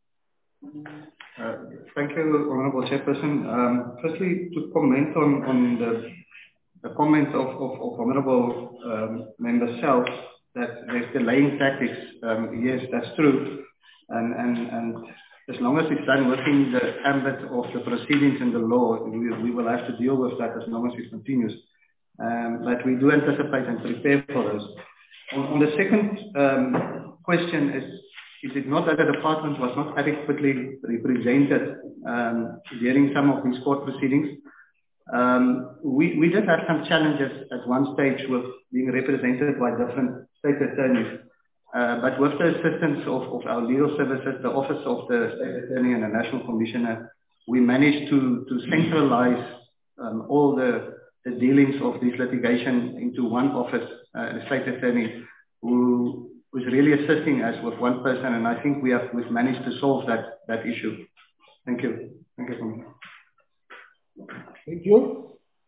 Thank you, Honourable Chairperson. Firstly, to comment on the comments of Honourable Member Self that there's delaying tactics. Yes, that's true. And as long as it's done within the ambit of the proceedings and the law, we will have to deal with that as long as it continues. But we do anticipate and prepare for this. On the second question, is it not that the department was not adequately represented during some of these court proceedings? We did have some challenges at one stage with being represented by different state attorneys. But with the assistance of our legal services, the Office of the State Attorney and the National Commissioner, we managed to centralize all the dealings of this litigation into one office, the State Attorney, who was really assisting us with one person, and I think we've managed to solve that issue. Thank you. Thank you. Thank you.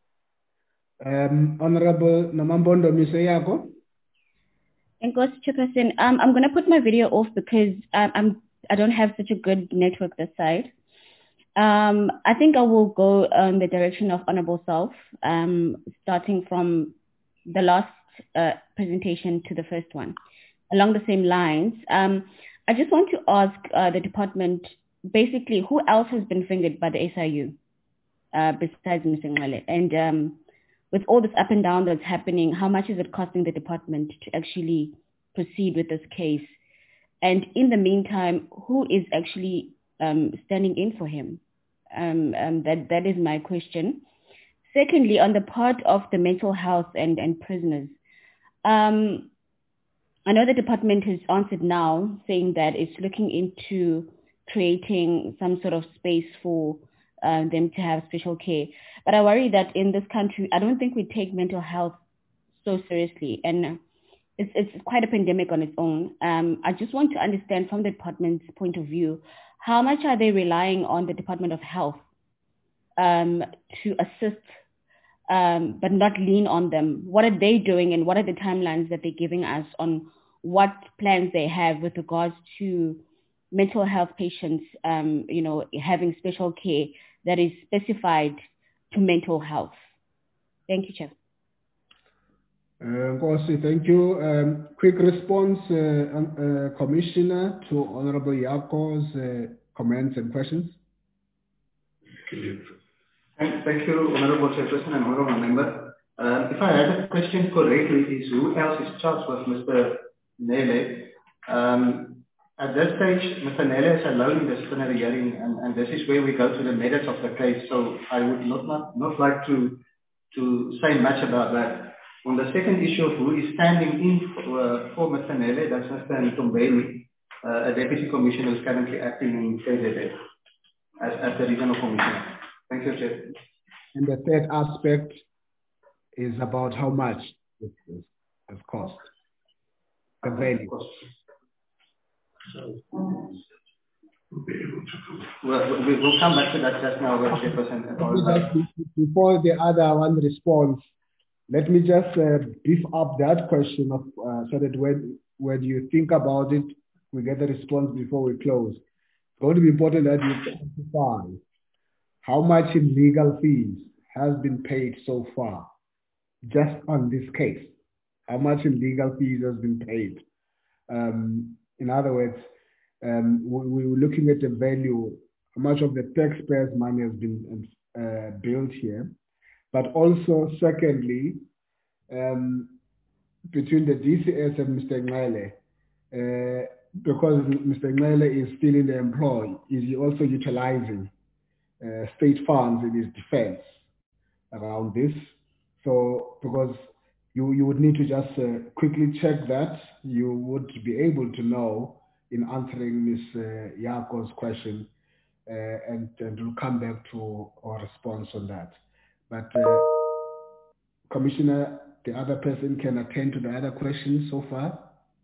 Honourable Nomambondo Miseyako. Thank you, Chairperson. I'm going to put my video off because I don't have such a good network this side. I think I will go in the direction of Honourable Self, starting from the last presentation to the first one. Along the same lines, I just want to ask the department, basically, who else has been fingered by the SIU besides Mr. Ngale? And with all this up and down that's happening, how much is it costing the department to actually proceed with this case? And in the meantime, who is actually standing in for him? That is my question. Secondly, on the part of the mental health and prisoners, I know the department has answered now, saying that it's looking into creating some sort of space for them to have special care. But I worry that in this country, I don't think we take mental health so seriously. And it's quite a pandemic on its own. I just want to understand from the department's point of view, how much are they relying on the Department of Health to assist, but not lean on them? What are they doing, and what are the timelines that they're giving us on what plans they have with regards to mental health patients, having special care that is specified to mental health. Thank you, Chair. Nkosi, thank you. Quick response, Commissioner, to Honorable Yako's comments and questions. Thank you, Honorable Chairperson and Honorable Member. If I had a question correctly, is who else is charged with Mr. Nele? At this stage, Mr. Nele is alone in the disciplinary hearing, and this is where we go to the merits of the case. So I would not like to say much about that. On the second issue of who is standing in for Mr. Nele, that's Mr. Ntombeni, a Deputy Commissioner who is currently acting in KZN as the Regional Commissioner. Thank you, Chair. And the third aspect is about how much it cost, the value. We'll come back to that just now, Chairperson. Before the other one responds, let me just beef up that question of so that when you think about it, we get the response before we close. It's going to be important that you quantify how much in legal fees has been paid so far, just on this case. How much in legal fees has been paid? In other words, we were looking at the value, how much of the taxpayers' money has been built here. But also, secondly, between the DCS and Mr. Ngale, because Mr. Ngale is still in the employ, is he also utilizing state funds in his defense around this? So, because you would need to just quickly check that, you would be able to know in answering Ms. Yako's question, and we'll come back to our response on that. But Commissioner, the other person can attend to the other questions so far.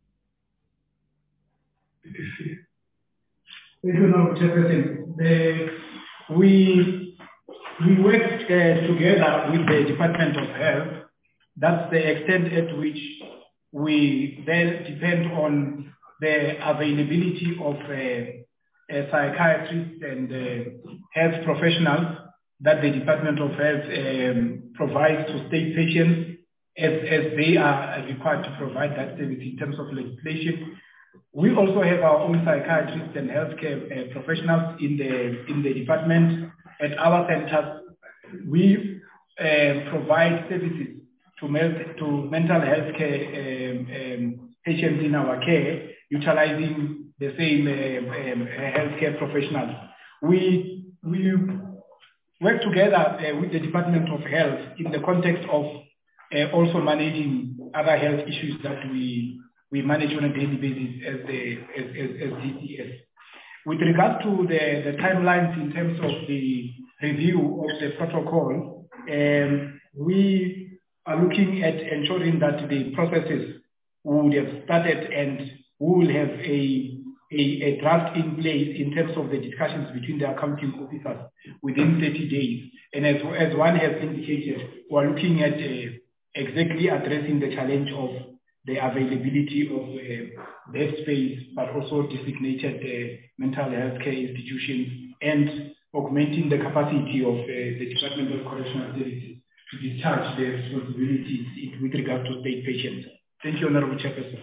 Thank you, Honorable Chairperson. We worked together with the Department of Health. That's the extent at which we then depend on the availability of psychiatrists and health professionals that the Department of Health provides to state patients as they are required to provide that service in terms of legislation. We also have our own psychiatrists and healthcare professionals in the department. At our centers, we provide services to mental health care patients in our care, utilizing the same healthcare professionals. We work together with the Department of Health in the context of also managing other health issues that we manage on a daily basis as DCS. With regard to the timelines in terms of the review of the protocol, we are looking at ensuring that the processes would have started and we will have a draft in place in terms of the discussions between the accounting officers within 30 days. And as one has indicated, we are looking at exactly addressing the challenge of the availability of bed space, but also designated mental health care institutions, and augmenting the capacity of the Department of Correctional Services to discharge their responsibilities with regard to state patients. Thank you, Honorable Chairperson.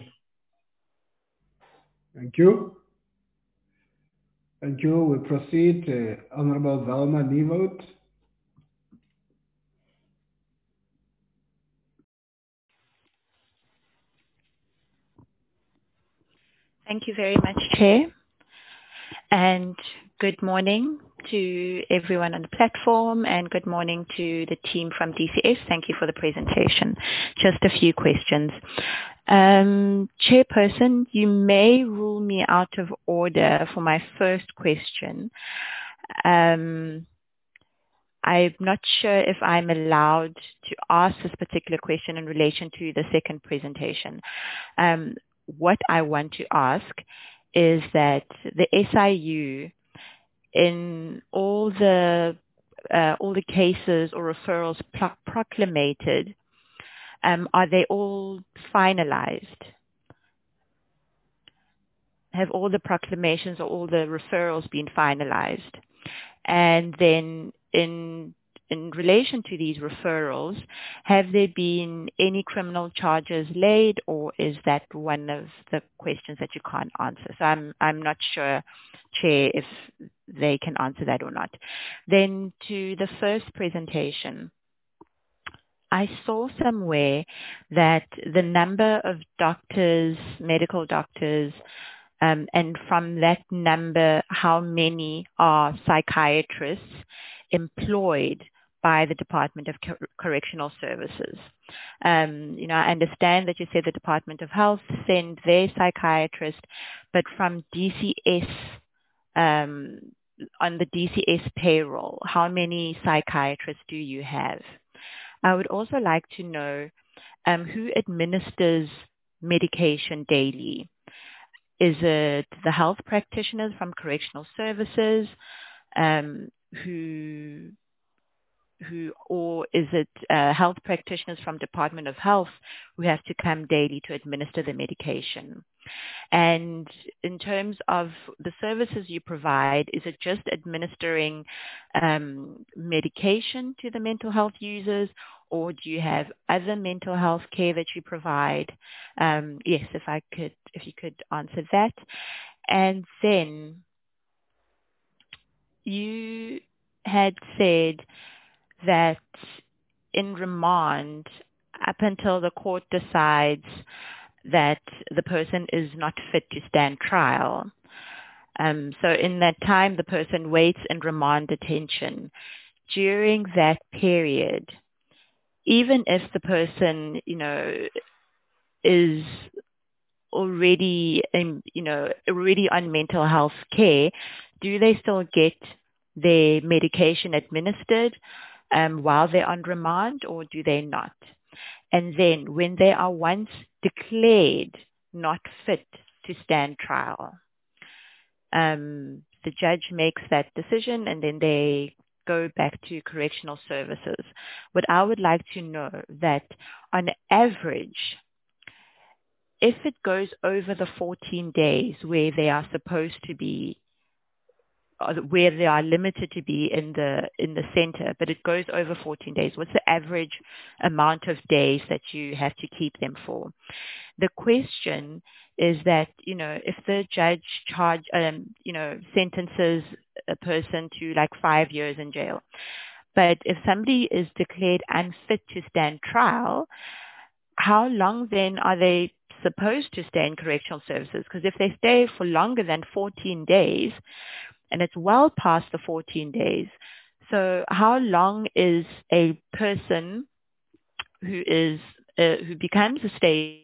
Thank you. Thank you. We proceed. Honorable Velma Nieuwoud. Thank you very much, Chair. And good morning to everyone on the platform, and good morning to the team from DCS. Thank you for the presentation. Just a few questions. Chairperson, you may rule me out of order for my first question. I'm not sure if I'm allowed to ask this particular question in relation to the second presentation. What I want to ask is that the SIU, in all the cases or referrals proclamated, are they all finalized? have all the proclamations or all the referrals been finalized? And then in relation to these referrals, have there been any criminal charges laid, or is that one of the questions that you can't answer? So I'm not sure, Chair, if they can answer that or not. Then to the first presentation, I saw somewhere that the number of doctors, medical doctors, and from that number, how many are psychiatrists employed by the Department of Correctional Services. I understand that you said the Department of Health send their psychiatrist, but from DCS, on the DCS payroll, how many psychiatrists do you have? I would also like to know who administers medication daily. Is it the health practitioners from correctional services, or is it health practitioners from Department of Health who have to come daily to administer the medication? And in terms of the services you provide, is it just administering medication to the mental health users, or do you have other mental health care that you provide? Yes, if you could answer that. And then you had said that in remand, up until the court decides that the person is not fit to stand trial. So in that time, the person waits in remand detention. During that period, even if the person, is already on mental health care, do they still get their medication administered while they're on remand, or do they not? And then when they are once declared not fit to stand trial, the judge makes that decision and then they go back to correctional services. What I would like to know that on average, if it goes over the 14 days where they are supposed to be, where they are limited to be in the center, but it goes over 14 days, what's the average amount of days that you have to keep them for? The question is that, if the judge sentences a person to like 5 years in jail, but if somebody is declared unfit to stand trial, how long then are they supposed to stay in correctional services? Because if they stay for longer than 14 days, and it's well past the 14 days, so how long is a person who becomes a state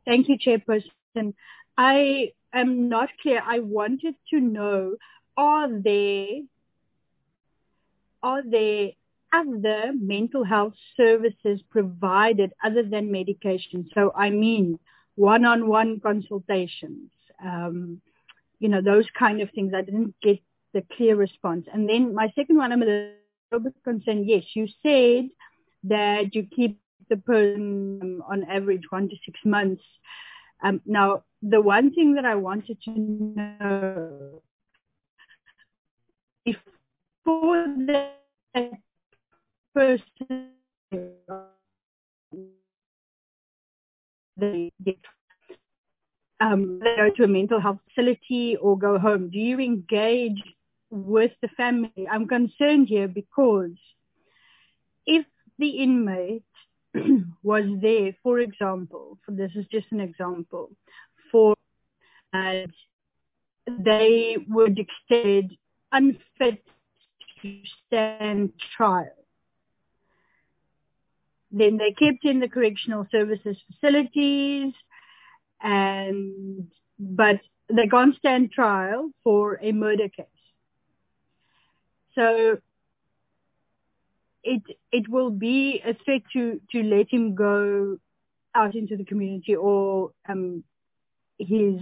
Thank you, Chairperson. I am not clear. I wanted to know, are there other mental health services provided other than medication? So I mean, one-on-one consultations, those kind of things. I didn't get the clear response. And then my second one, I'm a little bit concerned. Yes, you said that you keep the person on average 1 to 6 months. Now, the one thing that I wanted to know, before that person they go to a mental health facility or go home, do you engage with the family? I'm concerned here because if the inmate was there, for example, this is just an example, for they were declared unfit to stand trial, then they kept in the correctional services facilities, but they can't stand trial for a murder case. So it will be a threat to let him go out into the community, or his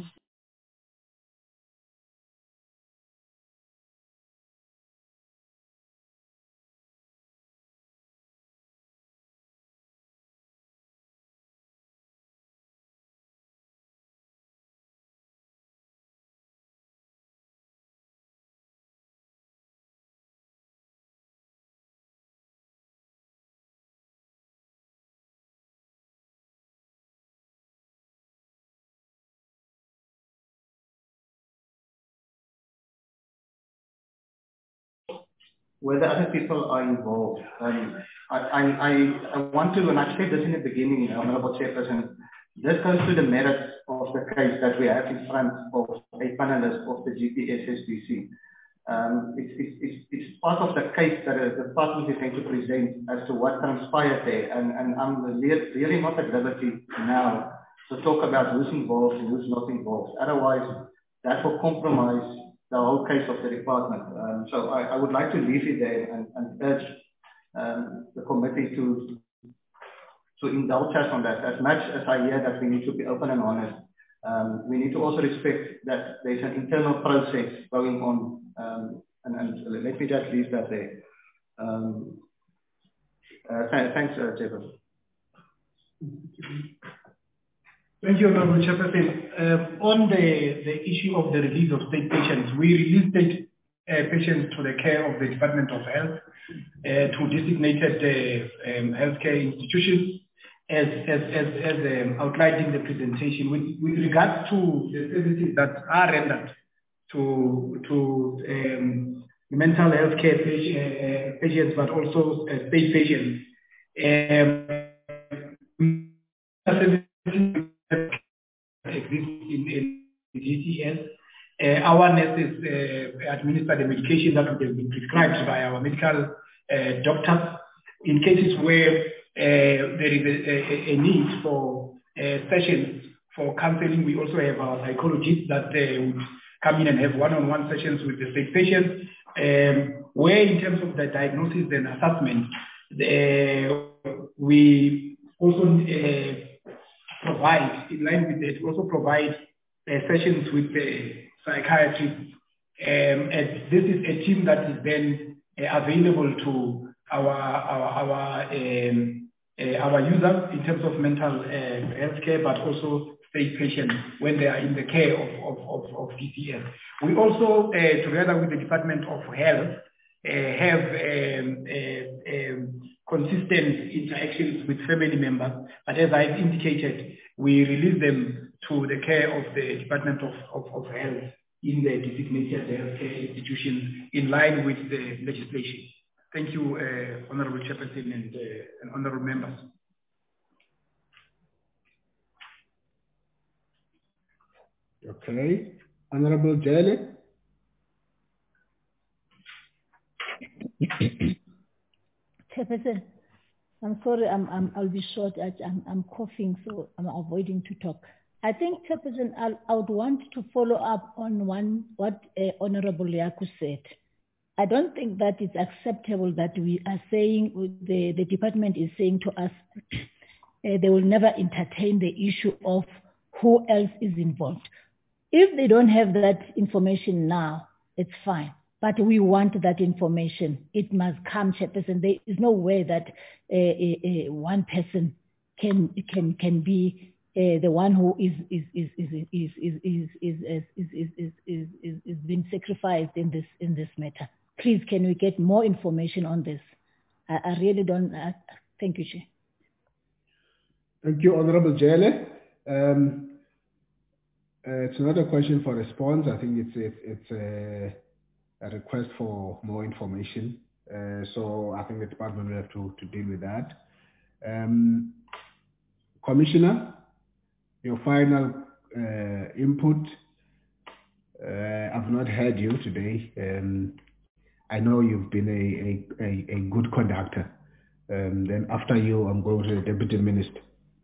whether other people are involved. I want to, and I said this in the beginning, Honorable Chairperson, this goes to the merits of the case that we have in front of a panelist of the GPSSBC. It's part of the case that the department is going to present as to what transpired there, and I'm really not at liberty now to talk about who's involved and who's not involved. Otherwise, that will compromise the whole case of the department. So I would like to leave it there and urge the committee to indulge us on that. As much as I hear that we need to be open and honest, we need to also respect that there's an internal process going on, and let me just leave that there. Thanks, Chairperson. Thank you, Honorable Chairperson. On the issue of the release of state patients, we released state patients to the care of the Department of Health to designated healthcare institutions as outlined in the presentation. With regards to the services that are rendered to mental health care patients, but also state patients, exist in GTS. Our nurses administer the medication that would have been prescribed by our medical doctors. In cases where there is a need for sessions for counseling, we also have our psychologists that would come in and have one-on-one sessions with the state patients, where in terms of the diagnosis and assessment, we also provide, in line with it, also provide sessions with the psychiatrists. And this is a team that is then available to our users in terms of mental health care, but also state patients when they are in the care of DCS. We also, together with the Department of Health, have consistent interactions with family members. But as I've indicated, we release them to the care of the Department of Health in the designated healthcare institutions in line with the legislation. Thank you, Honorable Chairperson and honorable members. Okay. Honorable Jale. Chairperson, I'm sorry, I'll be short. I'm coughing, so I'm avoiding to talk. I think, Chairperson, I would want to follow up on what Honorable Liaku said. I don't think that it's acceptable that we are saying, the department is saying to us, they will never entertain the issue of who else is involved. If they don't have that information now, it's fine. But we want that information. It must come, Chairperson. There is no way that one person can be the one who is being sacrificed in this matter. Please, can we get more information on this? I really don't. Thank you, Chair. Thank you, Honorable Jele. It's not a question for response. I think it's a request for more information. So I think the department will have to deal with that. Commissioner, your final input. I've not heard you today. I know you've been a good conductor. Then after you, I'm going to the Deputy Minister.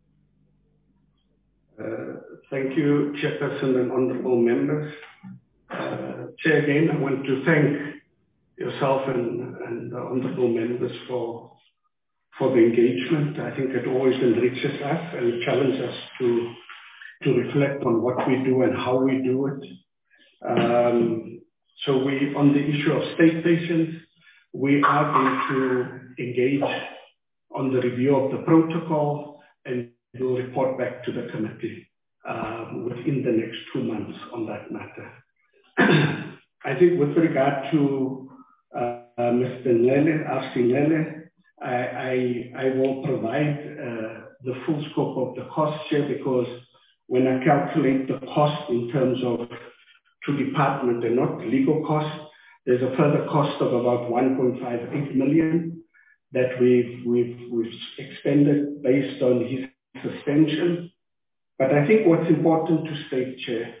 Thank you, Chairperson and honourable members. Chair, again, I want to thank yourself and the honourable members for the engagement. I think it always enriches us and challenges us to reflect on what we do and how we do it. So on the issue of state patients, we are going to engage on the review of the protocol and we'll report back to the committee within the next 2 months on that matter. I think with regard to Mr. Nlele, I will provide the full scope of the cost here, because when I calculate the cost in terms of to department and not legal costs, there's a further cost of about 1.58 million that we've expended based on his suspension. But I think what's important to state, Chair,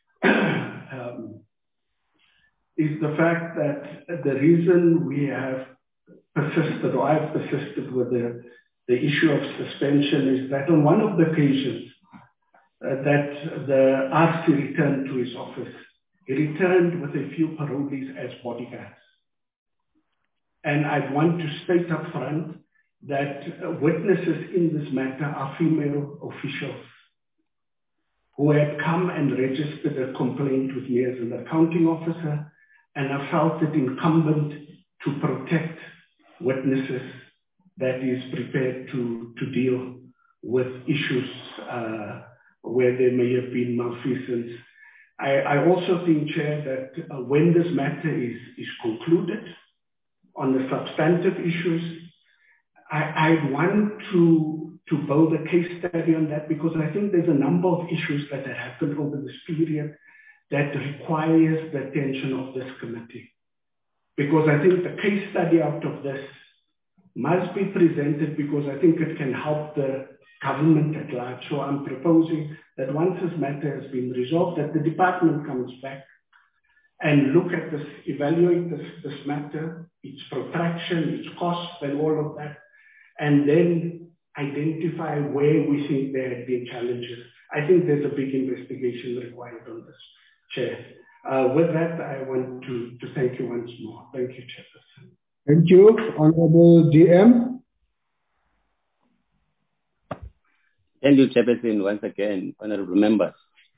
is the fact that the reason we have persisted, or I've persisted with the issue of suspension, is that on one of the occasions that the RC returned to his office, he returned with a few parolees as bodyguards. And I want to state up front that witnesses in this matter are female officials who had come and registered a complaint with me as an accounting officer, and I felt it incumbent to protect witnesses that is prepared to deal with issues where there may have been malfeasance. I also think, Chair, that when this matter is concluded on the substantive issues, I want to build a case study on that, because I think there's a number of issues that have happened over this period that requires the attention of this committee. Because I think the case study out of this must be presented, because I think it can help the government at large. So I'm proposing that once this matter has been resolved, that the department comes back and look at this, evaluate this matter, its protraction, its cost, and all of that, and then identify where we think there have been challenges. I think there's a big investigation required on this, Chair. With that, I want to thank you once more. Thank you, Chairperson. Thank you, Honorable DM. Thank you, Chairperson, once again, honorable members.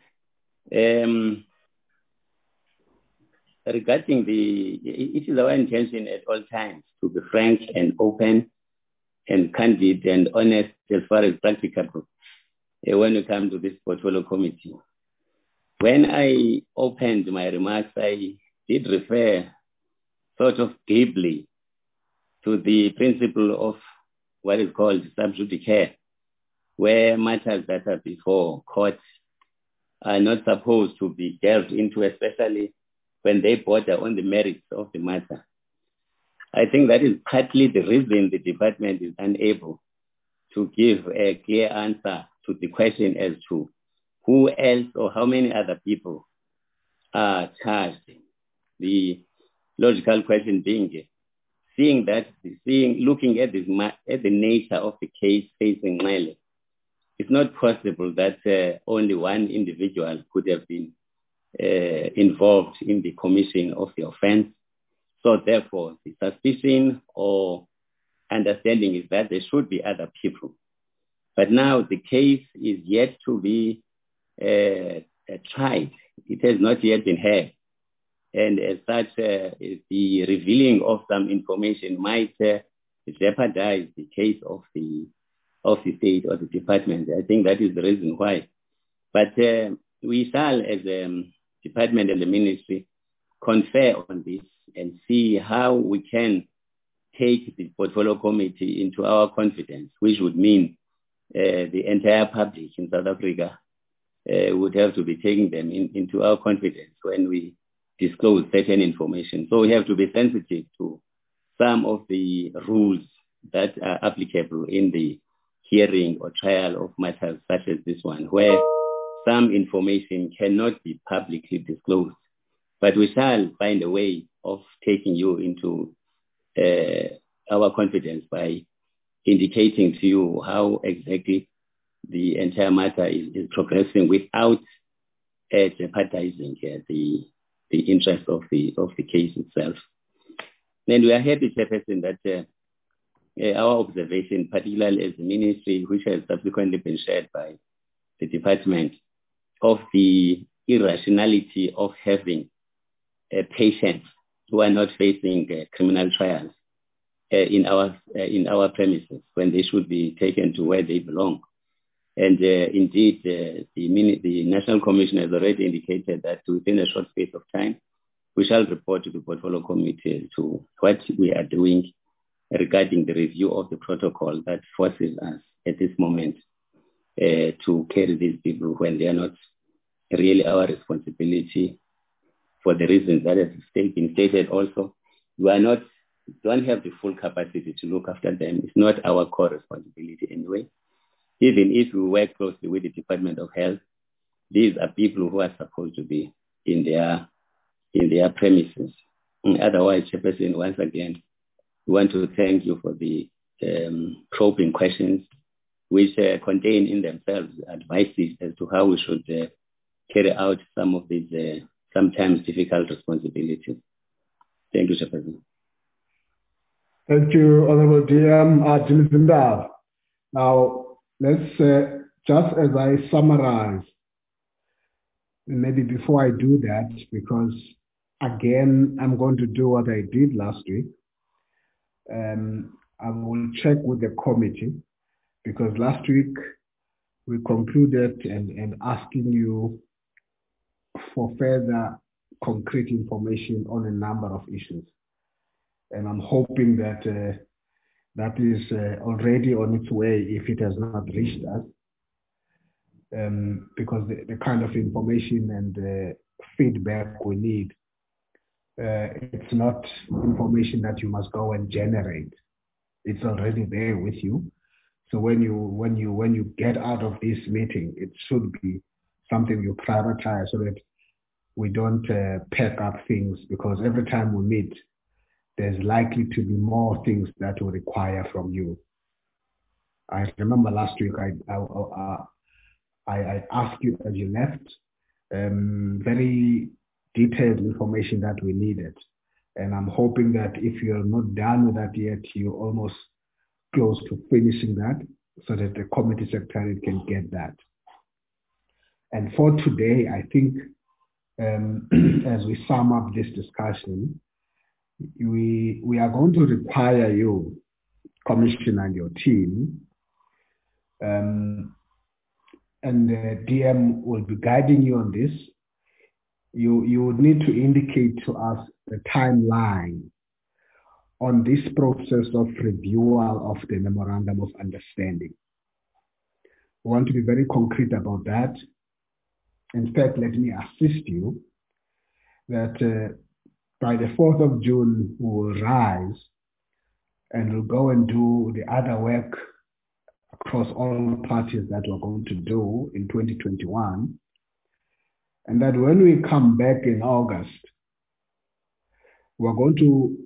Regarding it is our intention at all times to be frank and open and candid and honest as far as practicable when we come to this portfolio committee. When I opened my remarks, I did refer sort of glibly to the principle of what is called sub judice, where matters that are before court are not supposed to be delved into, especially when they border on the merits of the matter. I think that is partly the reason the department is unable to give a clear answer to the question as to who else or how many other people are charged. The logical question being, looking at the nature of the case facing Nxele, it's not possible that only one individual could have been involved in the commission of the offense. So therefore, the suspicion or understanding is that there should be other people. But now the case is yet to be tried. It has not yet been heard. And as such, the revealing of some information might jeopardize the case of the state or the department. I think that is the reason why. But we shall, as a department and the ministry, confer on this and see how we can take the portfolio committee into our confidence, which would mean the entire public in South Africa would have to be taking them into our confidence when we disclose certain information. So we have to be sensitive to some of the rules that are applicable in the hearing or trial of matters such as this one, where some information cannot be publicly disclosed. But we shall find a way of taking you into our confidence by indicating to you how exactly the entire matter is progressing without jeopardizing the interest of the case itself. And we are happy, Chairperson, that our observation, particularly as the ministry, which has subsequently been shared by the department, of the irrationality of having patients who are not facing criminal trials in our premises when they should be taken to where they belong. And indeed, the National Commission has already indicated that within a short space of time, we shall report to the portfolio committee to what we are doing regarding the review of the protocol that forces us at this moment to carry these people when they are not really our responsibility for the reasons that have been stated also. We don't have the full capacity to look after them. It's not our core responsibility anyway. Even if we work closely with the Department of Health, these are people who are supposed to be in their premises. And otherwise, Chairperson, once again, we want to thank you for the probing questions, which contain in themselves advices as to how we should carry out some of these sometimes difficult responsibilities. Thank you, Chairperson. Thank you, Honorable DM Jimmy Zindab. Now, let's, just as I summarize, maybe before I do that, because again, I'm going to do what I did last week. I will check with the committee, because last week we concluded and asking you for further concrete information on a number of issues. And I'm hoping that that is already on its way if it has not reached us. Because the kind of information and feedback we need, it's not information that you must go and generate. It's already there with you. So when you get out of this meeting, it should be something you prioritize so that we don't pack up things, because every time we meet, there's likely to be more things that will require from you. I remember last week I asked you as you left very detailed information that we needed. And I'm hoping that if you're not done with that yet, you're almost close to finishing that so that the committee secretary can get that. And for today, I think as we sum up this discussion, we are going to require you, Commissioner, and your team, and the DM will be guiding you on this. You would need to indicate to us the timeline on this process of renewal of the Memorandum of Understanding. We want to be very concrete about that. In fact, let me assist you that by the 4th of June, we will rise and we'll go and do the other work across all parties that we're going to do in 2021. And that when we come back in August, we're going to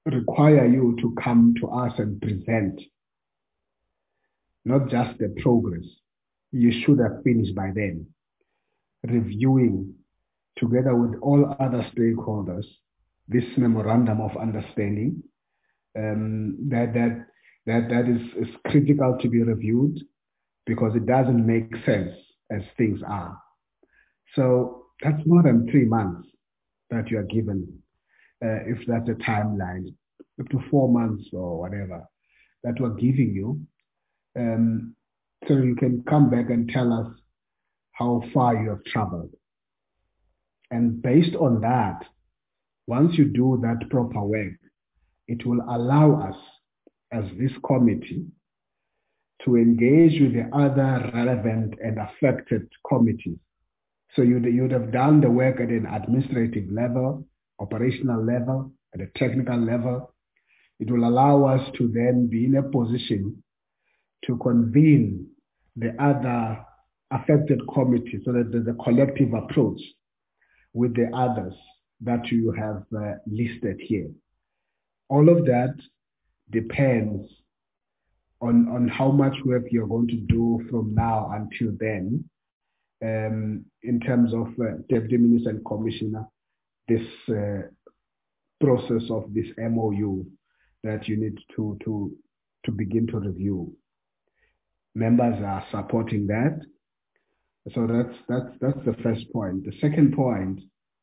require you to come to us and present, not just the progress. You should have finished by then, reviewing together with all other stakeholders this memorandum of understanding that is critical to be reviewed because it doesn't make sense as things are. So that's more than 3 months that you are given, if that's a timeline, up to 4 months or whatever that we're giving you. So you can come back and tell us how far you have traveled. And based on that, once you do that proper work, it will allow us as this committee to engage with the other relevant and affected committees. So you'd have done the work at an administrative level, operational level, at a technical level. It will allow us to then be in a position to convene the other affected committees so that there's a collective approach with the others that you have listed here. All of that depends on how much work you're going to do from now until then, in terms of Deputy Minister and Commissioner, this process of this MOU that you need to begin to review. Members are supporting that. So that's the first point. The second point,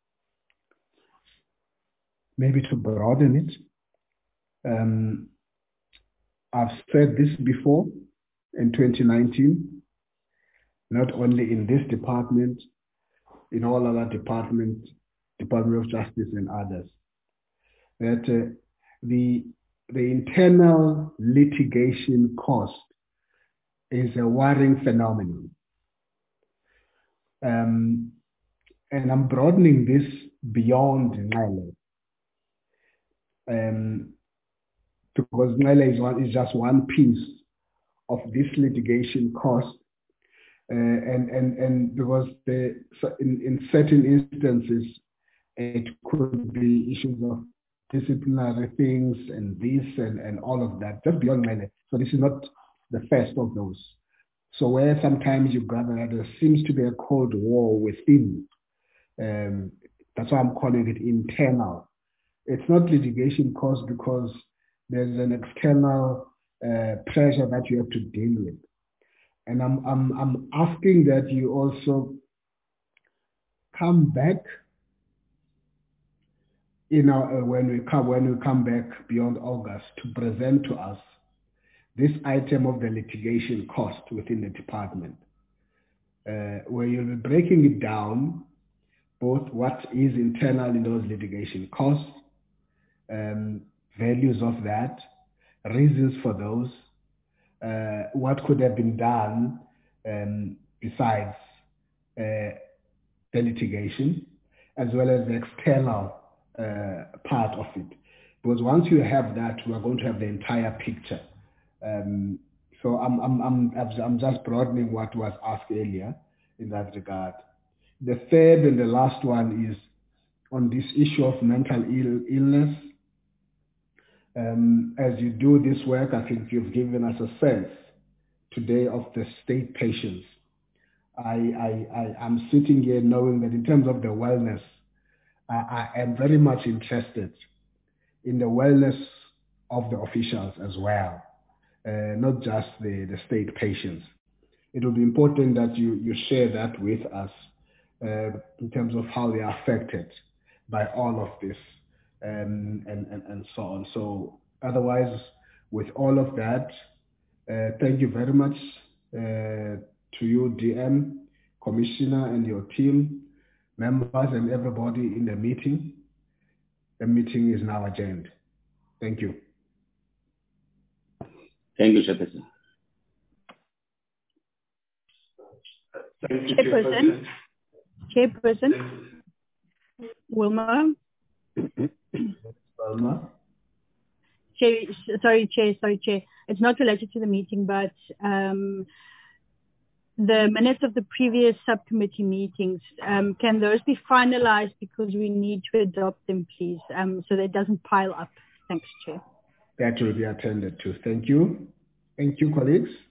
maybe to broaden it, I've said this before in 2019, not only in this department, in all other departments, Department of Justice and others, that the internal litigation cost is a worrying phenomenon. And I'm broadening this beyond Nile. Because Nile is just one piece of this litigation cost. And because in certain instances, it could be issues of disciplinary things and this and all of that, just beyond Nile. So this is not the first of those. So where sometimes you gather that there seems to be a cold war within, that's why I'm calling it internal. It's not litigation cost because there's an external pressure that you have to deal with. And I'm asking that you also come back, when we come back beyond August to present to us this item of the litigation cost within the department, where you'll be breaking it down, both what is internal in those litigation costs, values of that, reasons for those, what could have been done besides the litigation, as well as the external part of it. Because once you have that, we are going to have the entire picture. So I'm just broadening what was asked earlier in that regard. The third and the last one is on this issue of mental illness. As you do this work, I think you've given us a sense today of the state patients. I'm sitting here knowing that in terms of the wellness, I am very much interested in the wellness of the officials as well, not just the state patients. It will be important that you share that with us in terms of how they are affected by all of this and so on. So otherwise, with all of that, thank you very much to you, DM, Commissioner, and your team, members, and everybody in the meeting. The meeting is now adjourned. Thank you. Thank you, Chairperson. Thank you, Chairperson. Wilma. Wilma. Sorry, Chair. It's not related to the meeting, but the minutes of the previous subcommittee meetings, can those be finalized because we need to adopt them, please, so that it doesn't pile up? Thanks, Chair. That will be attended to. Thank you. Thank you, colleagues.